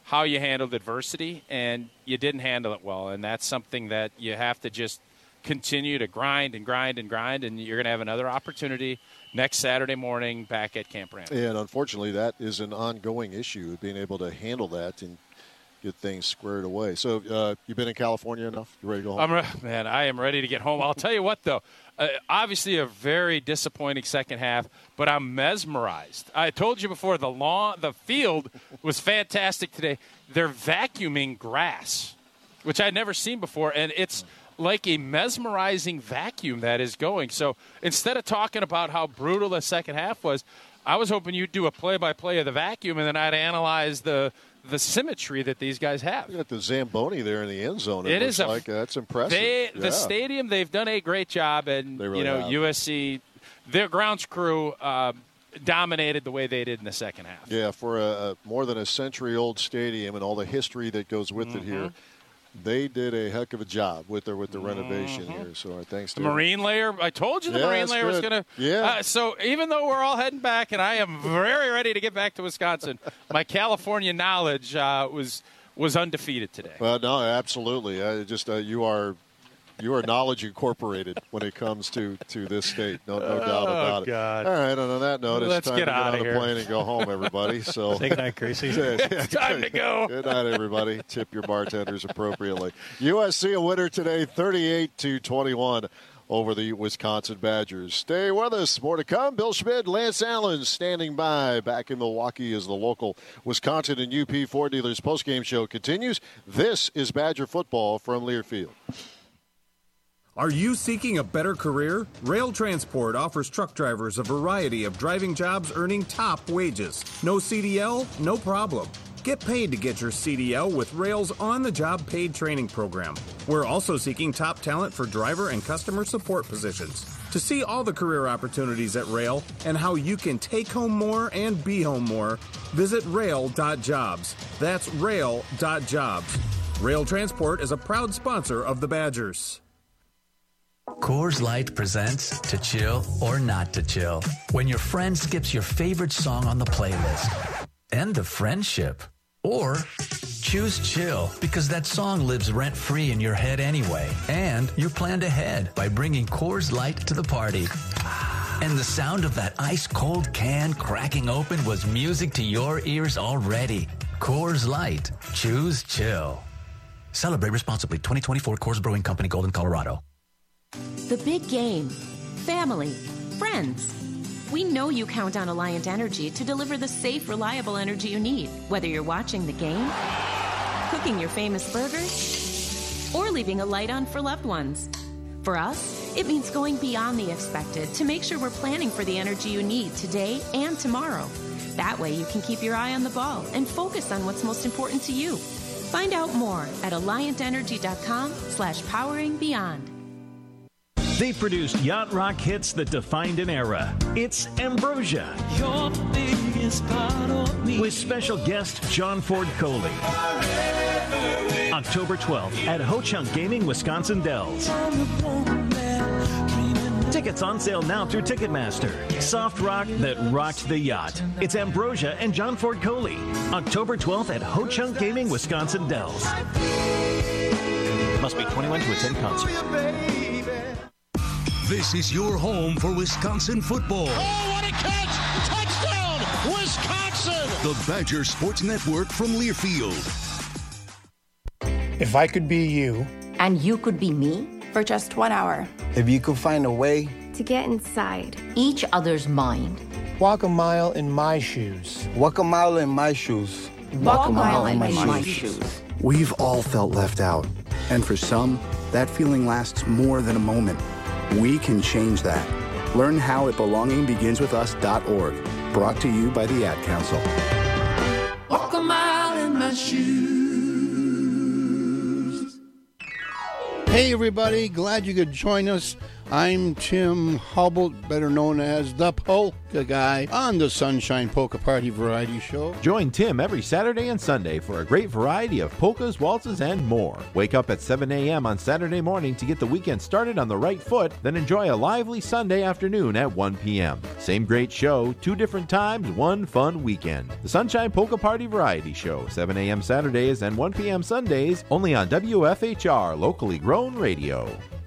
how you handled adversity, and you didn't handle it well. And that's something that you have to just continue to grind and grind and grind, and you're going to have another opportunity next Saturday morning back at Camp Randall. And unfortunately, that is an ongoing issue, being able to handle that and get things squared away. So uh, you've been in California enough? You ready to go home? I'm re- man, I am ready to get home. I'll tell you what, though. Uh, obviously a very disappointing second half, but I'm mesmerized. I told you before, the lawn, the field was fantastic today. They're vacuuming grass, which I'd never seen before, and it's like a mesmerizing vacuum that is going. So instead of talking about how brutal the second half was, I was hoping you'd do a play-by-play of the vacuum, and then I'd analyze the the symmetry that these guys have. You got the Zamboni there in the end zone. It, it looks is a, like uh, that's impressive. They, yeah. The stadium, they've done a great job, and really you know have. U S C, their grounds crew uh, dominated the way they did in the second half. Yeah, for a, a more than a century-old stadium and all the history that goes with mm-hmm. it here. They did a heck of a job with their with the renovation mm-hmm. here. So thanks to the marine layer. I told you the yeah, marine layer good. was going to. Yeah. Uh, so even though we're all heading back, and I am very ready to get back to Wisconsin, my California knowledge uh, was was undefeated today. Well, no, absolutely. I just uh, you are you are knowledge incorporated when it comes to, to this state. No, no doubt about oh, God. it. All right. And on that note, Let's it's time get to get out on of the here. plane and go home, everybody. So say goodnight, Gracie. It's time to go. Good night, everybody. Tip your bartenders appropriately. U S C a winner today, thirty-eight to twenty-one. Over the Wisconsin Badgers. Stay with us. More to come. Bill Schmidt, Lance Allen standing by. Back in Milwaukee as the local Wisconsin and U P Ford Dealers postgame show continues. This is Badger football from Learfield. Are you seeking a better career? Rail Transport offers truck drivers a variety of driving jobs earning top wages. No C D L? No problem. Get paid to get your C D L with Rail's on-the-job paid training program. We're also seeking top talent for driver and customer support positions. To see all the career opportunities at Rail and how you can take home more and be home more, visit rail dot jobs. That's rail dot jobs. Rail Transport is a proud sponsor of the Badgers. Coors Light presents To Chill or Not to Chill. When your friend skips your favorite song on the playlist. End of friendship. Or choose chill because that song lives rent-free in your head anyway. And you're planned ahead by bringing Coors Light to the party. And the sound of that ice-cold can cracking open was music to your ears already. Coors Light. Choose chill. Celebrate responsibly. twenty twenty-four Coors Brewing Company, Golden, Colorado. The big game. Family. Friends. We know you count on Alliant Energy to deliver the safe, reliable energy you need, whether you're watching the game, cooking your famous burgers, or leaving a light on for loved ones. For us, it means going beyond the expected to make sure we're planning for the energy you need today and tomorrow. That way you can keep your eye on the ball and focus on what's most important to you. Find out more at alliant energy dot com slash powering beyond. They produced yacht rock hits that defined an era. It's Ambrosia. You're the biggest part of me. With special guest John Ford Coley. October twelfth at Ho Chunk Gaming, Wisconsin Dells. Tickets on sale now through Ticketmaster. Soft rock that rocked the yacht. It's Ambrosia and John Ford Coley. October twelfth at Ho Chunk Gaming, Wisconsin Dells. Must be twenty-one to attend concert. This is your home for Wisconsin football. Oh, what a catch! Touchdown, Wisconsin! The Badger Sports Network from Learfield. If I could be you. And you could be me? For just one hour. If you could find a way. To get inside. Each other's mind. Walk a mile in my shoes. Walk a mile in my shoes. Walk, Walk a mile, mile in, in my, my shoes. shoes. We've all felt left out. And for some, that feeling lasts more than a moment. We can change that. Learn how at belonging begins with us dot org. Brought to you by the Ad Council. Walk a mile in my shoes. Hey, everybody. Glad you could join us I'm Tim Hubble, better known as the Polka Guy, on the Sunshine Polka Party Variety Show. Join Tim every Saturday and Sunday for a great variety of polkas, waltzes, and more. Wake up at seven a.m. on Saturday morning to get the weekend started on the right foot, then enjoy a lively Sunday afternoon at one p.m. Same great show, two different times, one fun weekend. The Sunshine Polka Party Variety Show, seven a.m. Saturdays and one p.m. Sundays, only on W F H R, locally grown radio.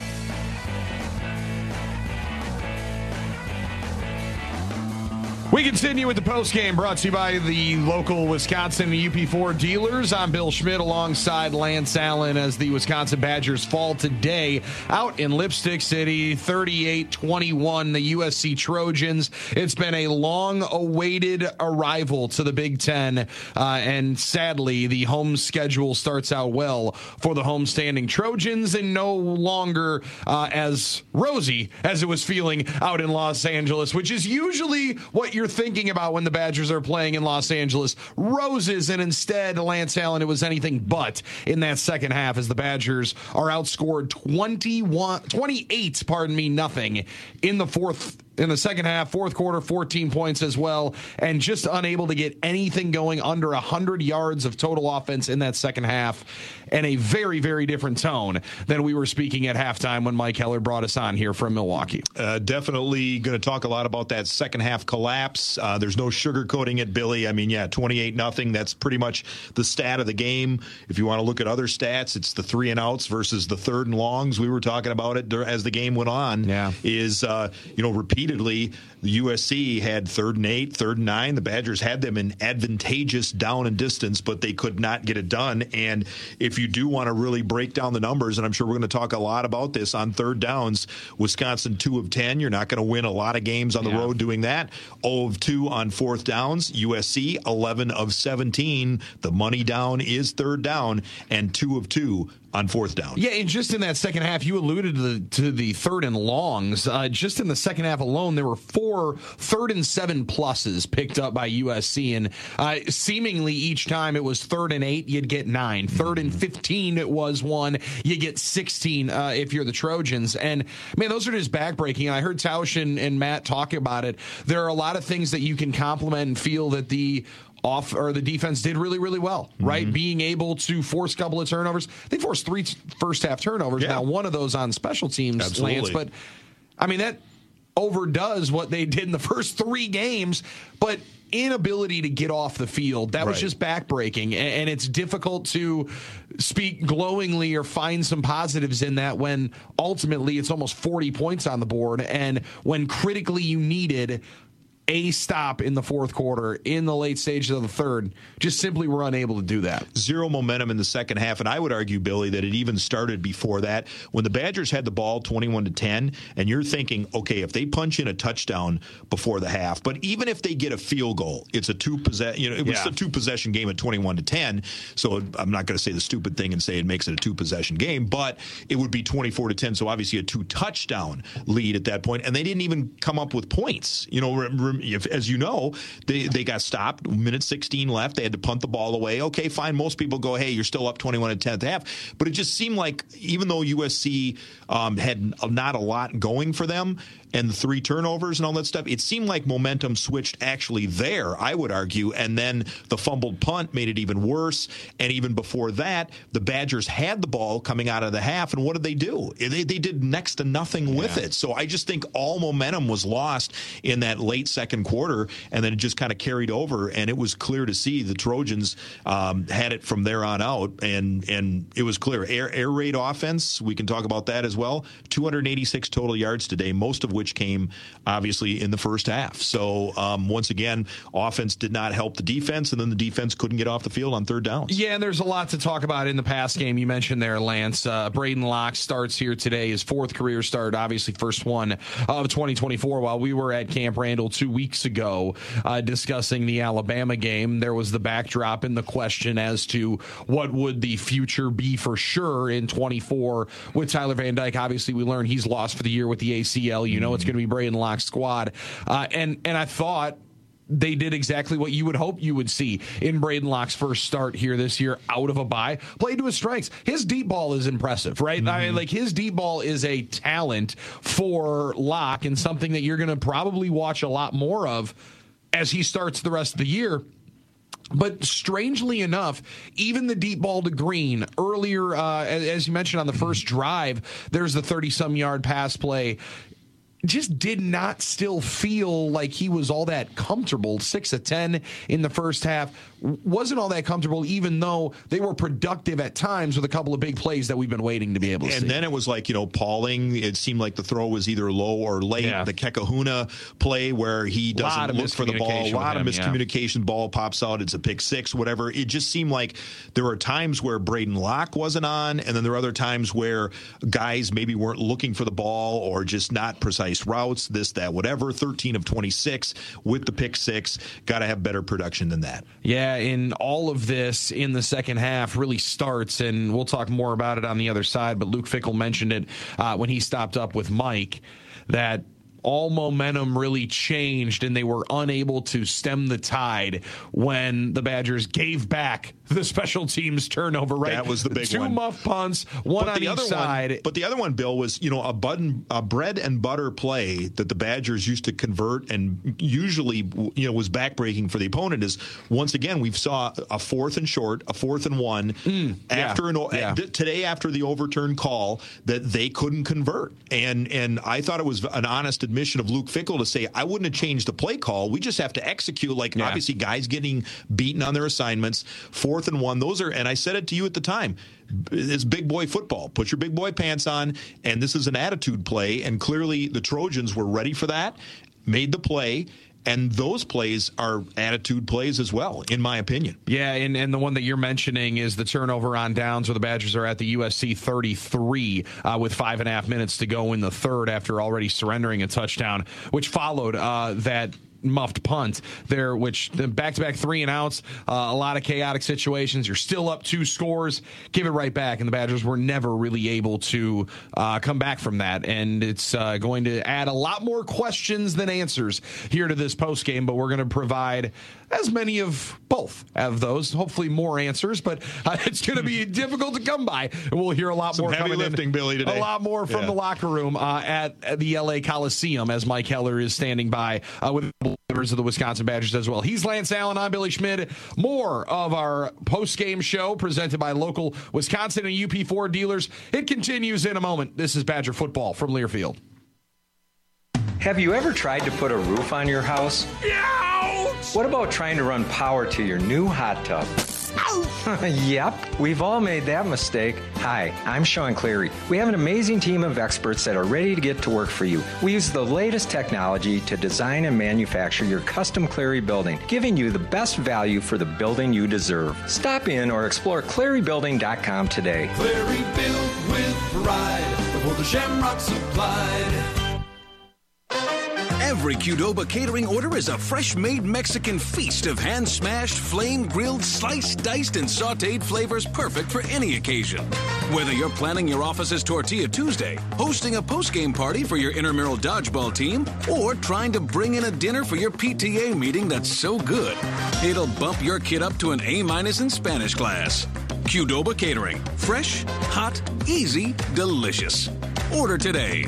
We continue with the postgame brought to you by the local Wisconsin U P four dealers. I'm Bill Schmidt alongside Lance Allen as the Wisconsin Badgers fall today out in Lipstick City, thirty-eight twenty-one, the U S C Trojans. It's been a long-awaited arrival to the Big Ten, uh, and sadly, the home schedule starts out well for the homestanding Trojans and no longer uh, as rosy as it was feeling out in Los Angeles, which is usually what you're thinking about when the Badgers are playing in Los Angeles. Roses, and instead, Lance Allen, it was anything but in that second half as the Badgers are outscored twenty-one, twenty-eight, pardon me, nothing in the fourth in the second half, fourth quarter, fourteen points as well, and just unable to get anything going under one hundred yards of total offense in that second half, and a very, very different tone than we were speaking at halftime when Mike Heller brought us on here from Milwaukee. Uh, definitely going to talk a lot about that second half collapse. Uh, there's no sugarcoating it, Billy. I mean, yeah, twenty-eight nothing. That's pretty much the stat of the game. If you want to look at other stats, it's the three and outs versus the third and longs. We were talking about it as the game went on. Yeah. Is, uh, you know, repeatedly, the U S C had third and eight, third and nine. The Badgers had them in advantageous down and distance, but they could not get it done. And if you do want to really break down the numbers, and I'm sure we're going to talk a lot about this on third downs, Wisconsin two of ten. You're not going to win a lot of games on the yeah. road doing that. zero of two on fourth downs. U S C eleven of seventeen. The money down is third down, and two of two on fourth down. Yeah, and just in that second half, you alluded to the, to the third and longs. Uh, just in the second half alone, there were four third and seven pluses picked up by U S C, and uh, seemingly each time it was third and eight, you'd get nine. Third and fifteen, it was one. You get sixteen uh, if you're the Trojans. And, man, those are just backbreaking. I heard Tausch and, and Matt talk about it. There are a lot of things that you can compliment and feel that the off or the defense did really, really well, right? Mm-hmm. Being able to force a couple of turnovers. They forced three first half turnovers. Yeah. Now, one of those on special teams, Absolutely. Lance, but I mean, that overdoes what they did in the first three games, but inability to get off the field, that was right. just backbreaking, and it's difficult to speak glowingly or find some positives in that when ultimately it's almost forty points on the board, and when critically you needed a stop in the fourth quarter, in the late stages of the third, just simply were unable to do that. Zero momentum in the second half, and I would argue, Billy, that it even started before that. When the Badgers had the ball twenty-one to ten, and you're thinking, okay, if they punch in a touchdown before the half, but even if they get a field goal, it's a two possession, you know, it was yeah. a two possession game at twenty-one to ten, so I'm not going to say the stupid thing and say it makes it a two possession game, but it would be twenty-four to ten, so obviously a two touchdown lead at that point, and they didn't even come up with points. You know, re- If, as you know, they, they got stopped. Minute sixteen left. They had to punt the ball away. Okay, fine. Most people go, hey, you're still up twenty-one at tenth half. But it just seemed like even though U S C um, had not a lot going for them, and the three turnovers and all that stuff, it seemed like momentum switched actually there, I would argue, and then the fumbled punt made it even worse, and even before that, the Badgers had the ball coming out of the half, and what did they do? They, they did next to nothing with yeah. it, so I just think all momentum was lost in that late second quarter, and then it just kind of carried over, and it was clear to see the Trojans um, had it from there on out, and and it was clear. Air, air raid offense, we can talk about that as well, two hundred eighty-six total yards today, most of which came obviously in the first half. So um, once again, offense did not help the defense, and then the defense couldn't get off the field on third downs. Yeah, and there's a lot to talk about in the pass game. You mentioned there, Lance. Uh, Braden Locke starts here today, his fourth career start, obviously first one of twenty twenty-four. While we were at Camp Randall two weeks ago uh, discussing the Alabama game, there was the backdrop and the question as to what would the future be for sure in twenty-four with Tyler Van Dyke. Obviously, we learned he's lost for the year with the A C L. You know, it's going to be Braden Locke's squad. Uh, and, and I thought they did exactly what you would hope you would see in Braden Locke's first start here this year out of a bye. Played to his strengths. His deep ball is impressive, right? Mm-hmm. I mean, like his deep ball is a talent for Locke and something that you're going to probably watch a lot more of as he starts the rest of the year. But strangely enough, even the deep ball to Green earlier, uh, as you mentioned on the first drive, there's the thirty-some yard pass play. Just did not still feel like he was all that comfortable. six of ten in the first half. Wasn't all that comfortable, even though they were productive at times with a couple of big plays that we've been waiting to be able to and see. And then it was like, you know, Pauling. It seemed like the throw was either low or late. Yeah. The Kekahuna play where he doesn't look for the ball. A lot of miscommunication. Yeah. Ball pops out. It's a pick six, whatever. It just seemed like there were times where Braden Locke wasn't on, and then there were other times where guys maybe weren't looking for the ball or just not precise routes, this, that, whatever. thirteen of twenty-six with the pick six. Got to have better production than that. Yeah, and all of this in the second half really starts, and we'll talk more about it on the other side, but Luke Fickell mentioned it uh, when he stopped up with Mike, that all momentum really changed and they were unable to stem the tide when the Badgers gave back the special teams turnover, right? That was the big Two one. Two muff punts, one but on the each other side. One, but the other one, Bill, was, you know, a button, a bread and butter play that the Badgers used to convert and usually, you know, was backbreaking for the opponent is, once again, we've saw a fourth and short, a fourth and one mm, after yeah, an yeah. today after the overturned call that they couldn't convert. And and I thought it was an honest admission of Luke Fickell to say, I wouldn't have changed the play call. We just have to execute. Like, yeah. obviously, guys getting beaten on their assignments, fourth and one. Those are, and I said it to you at the time, it's big boy football. Put your big boy pants on, and this is an attitude play. And clearly, the Trojans were ready for that, made the play. And those plays are attitude plays as well, in my opinion. Yeah, and, and the one that you're mentioning is the turnover on downs where the Badgers are at the U S C thirty-three uh, with five and a half minutes to go in the third after already surrendering a touchdown, which followed uh, that muffed punt there, which the back-to-back three and outs, uh, a lot of chaotic situations. You're still up two scores, give it right back, and the Badgers were never really able to uh, come back from that. And it's uh, going to add a lot more questions than answers here to this postgame, but we're going to provide as many of both of those, hopefully more answers, but uh, it's going to be difficult to come by. And we'll hear a lot Some more heavy coming lifting, in, Billy, today. A lot more from yeah. the locker room uh, at, at the L A Coliseum as Mike Heller is standing by uh, with members of the Wisconsin Badgers as well. He's Lance Allen. I'm Billy Schmid. More of our post-game show presented by local Wisconsin and U P Ford dealers. It continues in a moment. This is Badger football from Learfield. Have you ever tried to put a roof on your house? Ouch! What about trying to run power to your new hot tub? Yep, we've all made that mistake. Hi, I'm Sean Cleary. We have an amazing team of experts that are ready to get to work for you. We use the latest technology to design and manufacture your custom Cleary building, giving you the best value for the building you deserve. Stop in or explore Cleary Building dot com today. Cleary built with pride before the Shamrock supplied. Every Qdoba catering order is a fresh-made Mexican feast of hand-smashed, flame-grilled, sliced, diced, and sautéed flavors perfect for any occasion. Whether you're planning your office's Tortilla Tuesday, hosting a post-game party for your intramural dodgeball team, or trying to bring in a dinner for your P T A meeting that's so good, it'll bump your kid up to an A-minus in Spanish class. Qdoba Catering. Fresh, hot, easy, delicious. Order today.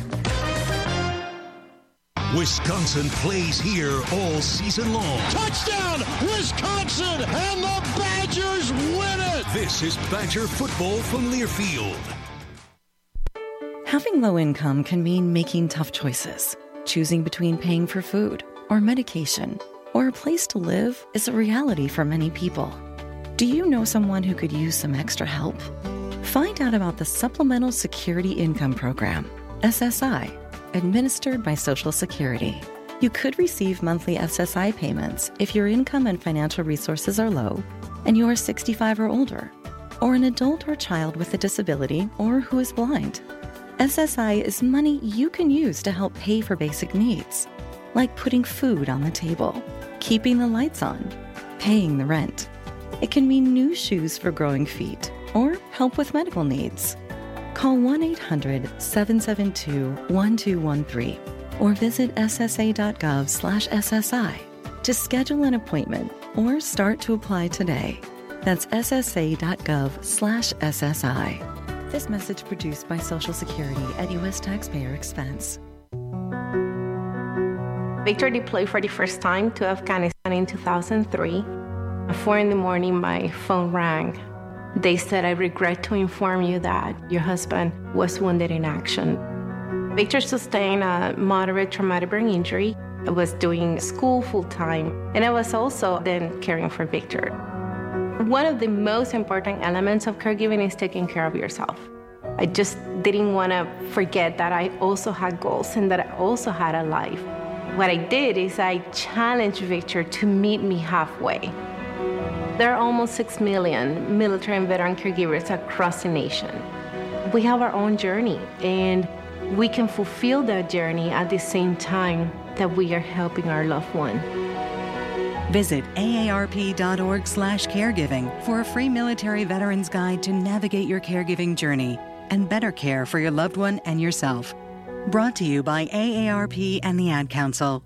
Wisconsin plays here all season long. Touchdown, Wisconsin, and the Badgers win it! This is Badger football from Learfield. Having low income can mean making tough choices. Choosing between paying for food or medication or a place to live is a reality for many people. Do you know someone who could use some extra help? Find out about the Supplemental Security Income Program, S S I, administered by Social Security. You could receive monthly S S I payments if your income and financial resources are low and you are sixty-five or older, or an adult or child with a disability or who is blind. S S I is money you can use to help pay for basic needs, like putting food on the table, keeping the lights on, paying the rent. It can mean new shoes for growing feet or help with medical needs. Call one eight hundred seven seven two one two one three or visit S S A dot gov slash S S I To schedule an appointment or start to apply today, that's ssa.gov slash SSI. This message produced by Social Security at U S taxpayer expense. Victor deployed for the first time to Afghanistan in two thousand three. At four in the morning, my phone rang. They said, I regret to inform you that your husband was wounded in action. Victor sustained a moderate traumatic brain injury. I was doing school full-time, and I was also then caring for Victor. One of the most important elements of caregiving is taking care of yourself. I just didn't want to forget that I also had goals and that I also had a life. What I did is I challenged Victor to meet me halfway. There are almost six million military and veteran caregivers across the nation. We have our own journey, and we can fulfill that journey at the same time that we are helping our loved one. Visit A A R P dot org slash caregiving for a free military veterans guide to navigate your caregiving journey and better care for your loved one and yourself. Brought to you by A A R P and the Ad Council.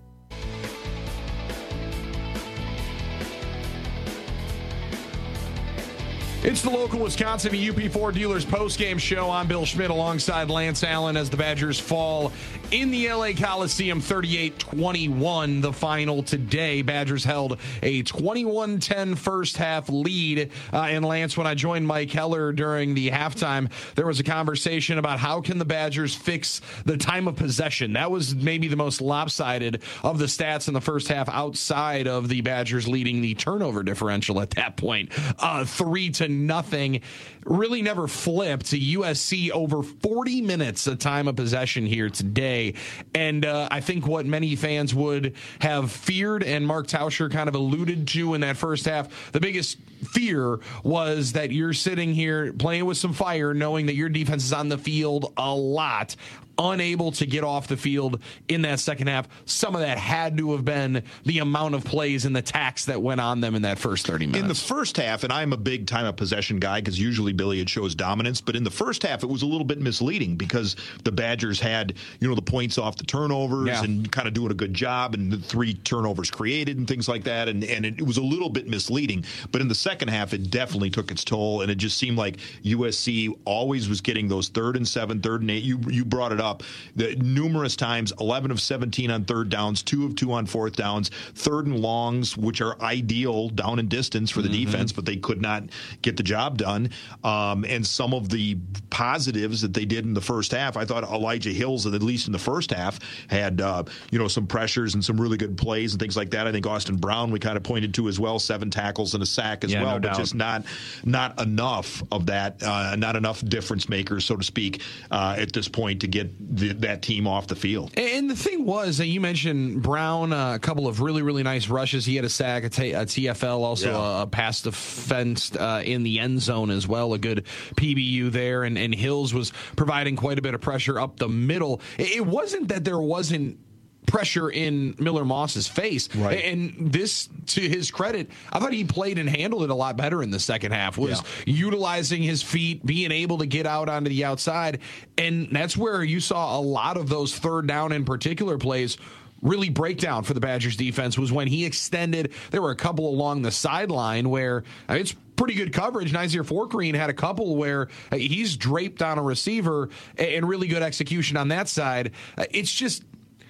It's the local Wisconsin U P four Dealers postgame show. I'm Bill Schmidt alongside Lance Allen as the Badgers fall in the L A Coliseum thirty-eight twenty-one, the final today. Badgers held a twenty-one ten first half lead. Uh, and Lance, when I joined Mike Heller during the halftime, there was a conversation about how can the Badgers fix the time of possession. That was maybe the most lopsided of the stats in the first half outside of the Badgers leading the turnover differential at that point. Uh, three to nothing. Really never flipped. U S C over forty minutes of time of possession here today. And uh, I think what many fans would have feared, and Mark Tauscher kind of alluded to in that first half, the biggest fear was that you're sitting here playing with some fire, knowing that your defense is on the field a lot, unable to get off the field in that second half. Some of that had to have been the amount of plays and the tax that went on them in that first thirty minutes. In the first half, and I'm a big time of possession guy because usually, Billy, it shows dominance, but in the first half, it was a little bit misleading because the Badgers had, you know, the points off the turnovers yeah. and kind of doing a good job, and the three turnovers created and things like that, and, and it was a little bit misleading. But in the second half, it definitely took its toll, and it just seemed like U S C always was getting those third and seven, third and eight. You, you brought it up. The numerous times, eleven of seventeen on third downs, two of two on fourth downs, third and longs, which are ideal down and distance for the mm-hmm. defense, but they could not get the job done. Um, and some of the positives that they did in the first half, I thought Elijah Hills, at least in the first half, had uh, you know some pressures and some really good plays and things like that. I think Austin Brown we kind of pointed to as well, seven tackles and a sack as yeah, well, no but doubt. just not not enough of that, uh, not enough difference makers, so to speak, uh, at this point to get the, that team off the field. And the thing was that you mentioned Brown, uh, a couple of really, really nice rushes. He had a sack, a, t- a T F L, also yeah. a, a pass defense uh, in the end zone as well, a good P B U there. And, and Hills was providing quite a bit of pressure up the middle. It, it wasn't that there wasn't pressure in Miller Moss's face. Right. And this, to his credit, I thought he played and handled it a lot better in the second half, was yeah. utilizing his feet, being able to get out onto the outside. And that's where you saw a lot of those third down in particular plays really break down for the Badgers defense, was when he extended. There were a couple along the sideline where I mean, it's pretty good coverage. Nyzir Forkreen had a couple where he's draped on a receiver and really good execution on that side. It's just,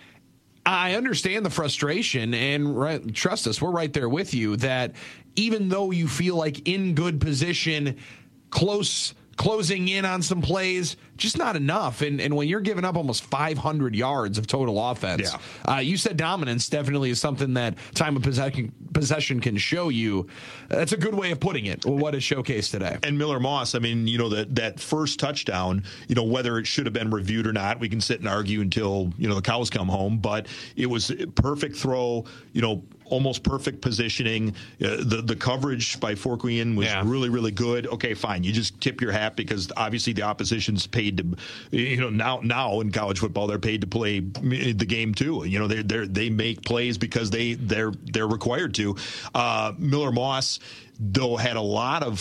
I understand the frustration, and right, trust us, we're right there with you, that even though you feel like in good position, close, closing in on some plays, just not enough. And and when you're giving up almost five hundred yards of total offense, yeah. uh, you said dominance definitely is something that time of possession, possession can show you. That's a good way of putting it, what is showcased today. And Miller Moss, I mean, you know, that, that first touchdown, you know, whether it should have been reviewed or not, we can sit and argue until, you know, the cows come home, but it was a perfect throw, you know, almost perfect positioning. Uh, the the coverage by Forkwien was yeah. really, really good. Okay, fine. You just tip your hat because obviously the opposition's paid to, you know, now now in college football they're paid to play the game too. You know, they they they make plays because they they're they're required to. Uh, Miller Moss though had a lot of, you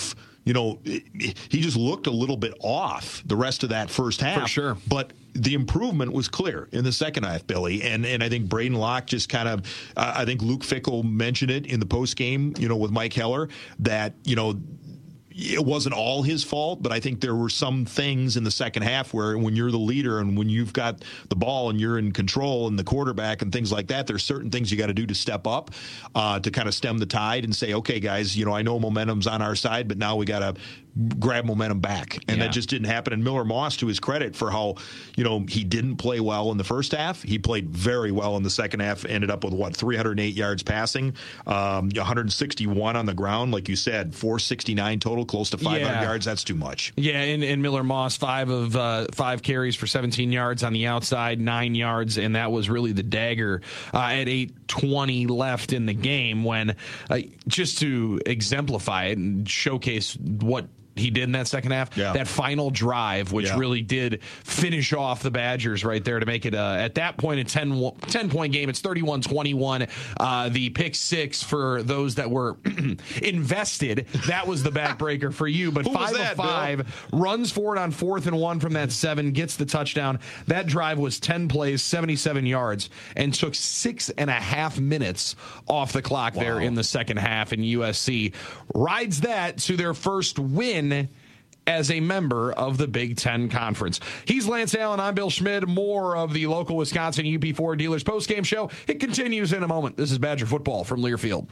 you know, he just looked a little bit off the rest of that first half. For sure. But the improvement was clear in the second half, Billy. And and I think Braden Locke just kind of, uh, I think Luke Fickell mentioned it in the post game, you know, with Mike Heller, that, you know, it wasn't all his fault, but I think there were some things in the second half where when you're the leader and when you've got the ball and you're in control and the quarterback and things like that, there's certain things you got to do to step up uh, to kind of stem the tide and say, okay, guys, you know, I know momentum's on our side, but now we got to grab momentum back. And Yeah. that just didn't happen. And Miller Moss, to his credit, for how, you know, he didn't play well in the first half. He played very well in the second half, ended up with, what, three hundred eight yards passing, um, one hundred sixty-one on the ground. Like you said, four sixty-nine total, close to five hundred Yeah. yards. That's too much. Yeah, and, and Miller Moss, five of uh, five carries for seventeen yards on the outside, nine yards, and that was really the dagger uh, at eight twenty left in the game when, uh, just to exemplify it and showcase what he did in that second half, Yeah. that final drive, which Yeah. really did finish off the Badgers right there to make it, uh, at that point, a ten, ten-point game. It's thirty-one twenty-one. Uh, the pick six for those that were invested, that was the backbreaker for you. But Who was five that, of five, runs for it on fourth and one from that seven, gets the touchdown. That drive was ten plays, seventy-seven yards, and took six and a half minutes off the clock Wow. there in the second half, and U S C rides that to their first win as a member of the Big Ten Conference. He's Lance Allen. I'm Bill Schmidt. More of the local Wisconsin U P Ford Dealers postgame show. It continues in a moment. This is Badger Football from Learfield.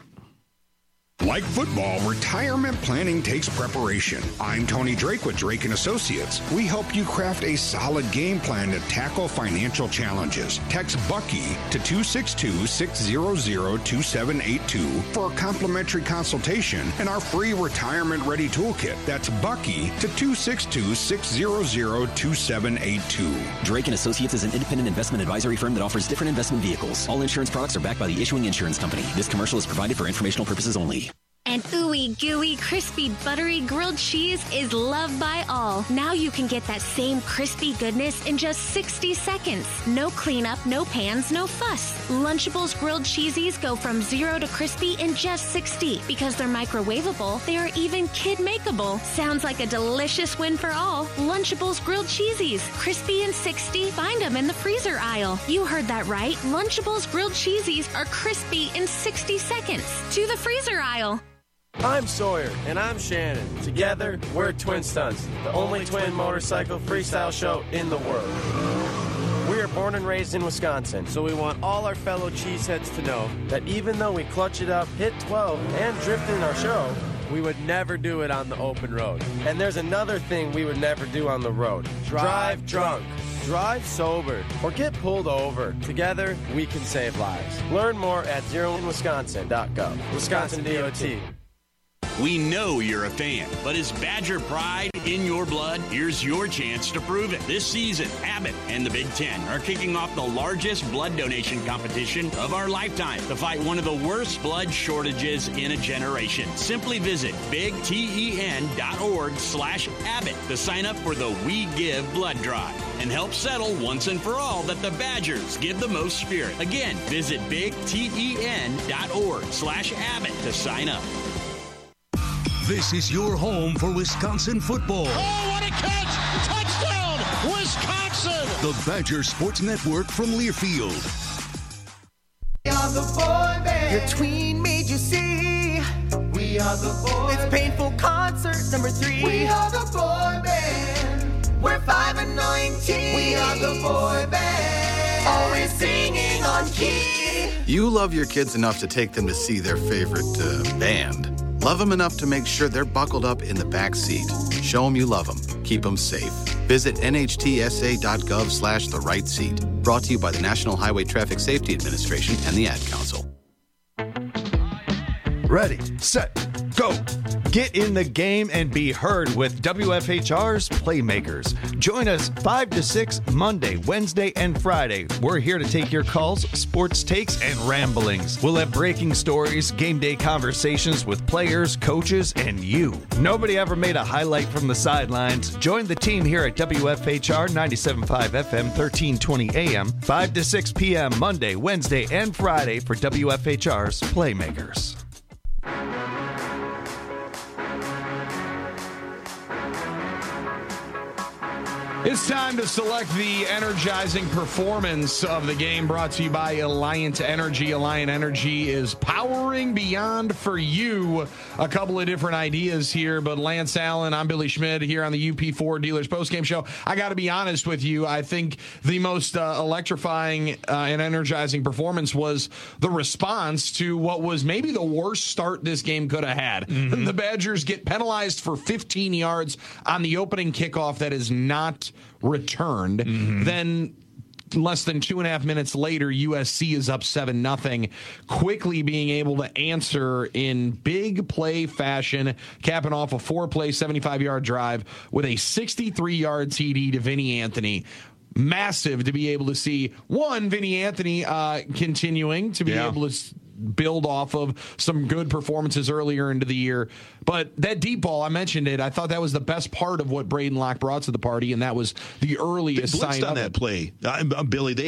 Like football, retirement planning takes preparation. I'm Tony Drake with Drake and Associates. We help you craft a solid game plan to tackle financial challenges. Text Bucky to two six two, six zero zero, two seven eight two for a complimentary consultation and our free retirement ready toolkit. That's Bucky to two six two, six zero zero, two seven eight two. Drake and Associates is an independent investment advisory firm that offers different investment vehicles. All insurance products are backed by the issuing insurance company. This commercial is provided for informational purposes only. And ooey gooey, crispy, buttery grilled cheese is loved by all. Now you can get that same crispy goodness in just sixty seconds. No cleanup, no pans, no fuss. Lunchables grilled cheesies go from zero to crispy in just sixty. Because they're microwavable, they are even kid-makeable. Sounds like a delicious win for all. Lunchables grilled cheesies, crispy in sixty. Find them in the freezer aisle. You heard that right. Lunchables grilled cheesies are crispy in sixty seconds. To the freezer aisle. I'm Sawyer. And I'm Shannon. Together, we're Twin Stunts, the only twin motorcycle freestyle show in the world. We are born and raised in Wisconsin, so we want all our fellow cheeseheads to know that even though we clutch it up, hit twelve, and drift in our show, we would never do it on the open road. And there's another thing we would never do on the road. Drive drunk. Drive sober or get pulled over. Together, we can save lives. Learn more at zero in wisconsin dot gov. Wisconsin D O T. We know you're a fan, but is Badger pride in your blood? Here's your chance to prove it. This season, Abbott and the Big Ten are kicking off the largest blood donation competition of our lifetime to fight one of the worst blood shortages in a generation. Simply visit bigten.org slash Abbott to sign up for the We Give Blood Drive and help settle once and for all that the Badgers give the most spirit. Again, visit bigten.org slash Abbott to sign up. This is your home for Wisconsin football. Oh, what a catch! Touchdown, Wisconsin! The Badger Sports Network from Learfield. We are the boy band. Your tween made you see. We are the boy It's painful concert number three. We are the boy band. We're five and nineteen. We are the boy band. Always singing on key. You love your kids enough to take them to see their favorite uh, band. Love them enough to make sure they're buckled up in the back seat. Show them you love them. Keep them safe. Visit N H T S A dot gov slash the right seat. Brought to you by the National Highway Traffic Safety Administration and the Ad Council. Ready, set, go. Get in the game and be heard with W F H R's Playmakers. Join us five to six Monday, Wednesday, and Friday. We're here to take your calls, sports takes, and ramblings. We'll have breaking stories, game day conversations with players, coaches, and you. Nobody ever made a highlight from the sidelines. Join the team here at W F H R ninety-seven point five F M, thirteen twenty A M, five to six P M Monday, Wednesday, and Friday for W F H R's Playmakers. It's time to select the energizing performance of the game, brought to you by Alliant Energy. Alliant Energy is powering beyond for you. A couple of different ideas here, but Lance Allen, I'm Billy Schmidt here on the U P four Dealers Postgame Show. I got to be honest with you. I think the most uh, electrifying uh, and energizing performance was the response to what was maybe the worst start this game could have had. Mm-hmm. The Badgers get penalized for fifteen yards on the opening kickoff that is not returned. Mm-hmm. Then less than two and a half minutes later, U S C is up seven nothing, quickly being able to answer in big play fashion, capping off a four-play, seventy-five-yard drive with a sixty-three-yard T D to Vinny Anthony. Massive to be able to see, one, Vinny Anthony uh, continuing to be yeah. able to build off of some good performances earlier into the year. But that deep ball, I mentioned it, I thought that was the best part of what Braden Locke brought to the party, and that was the earliest sign on of that it. play. Uh, Billy, they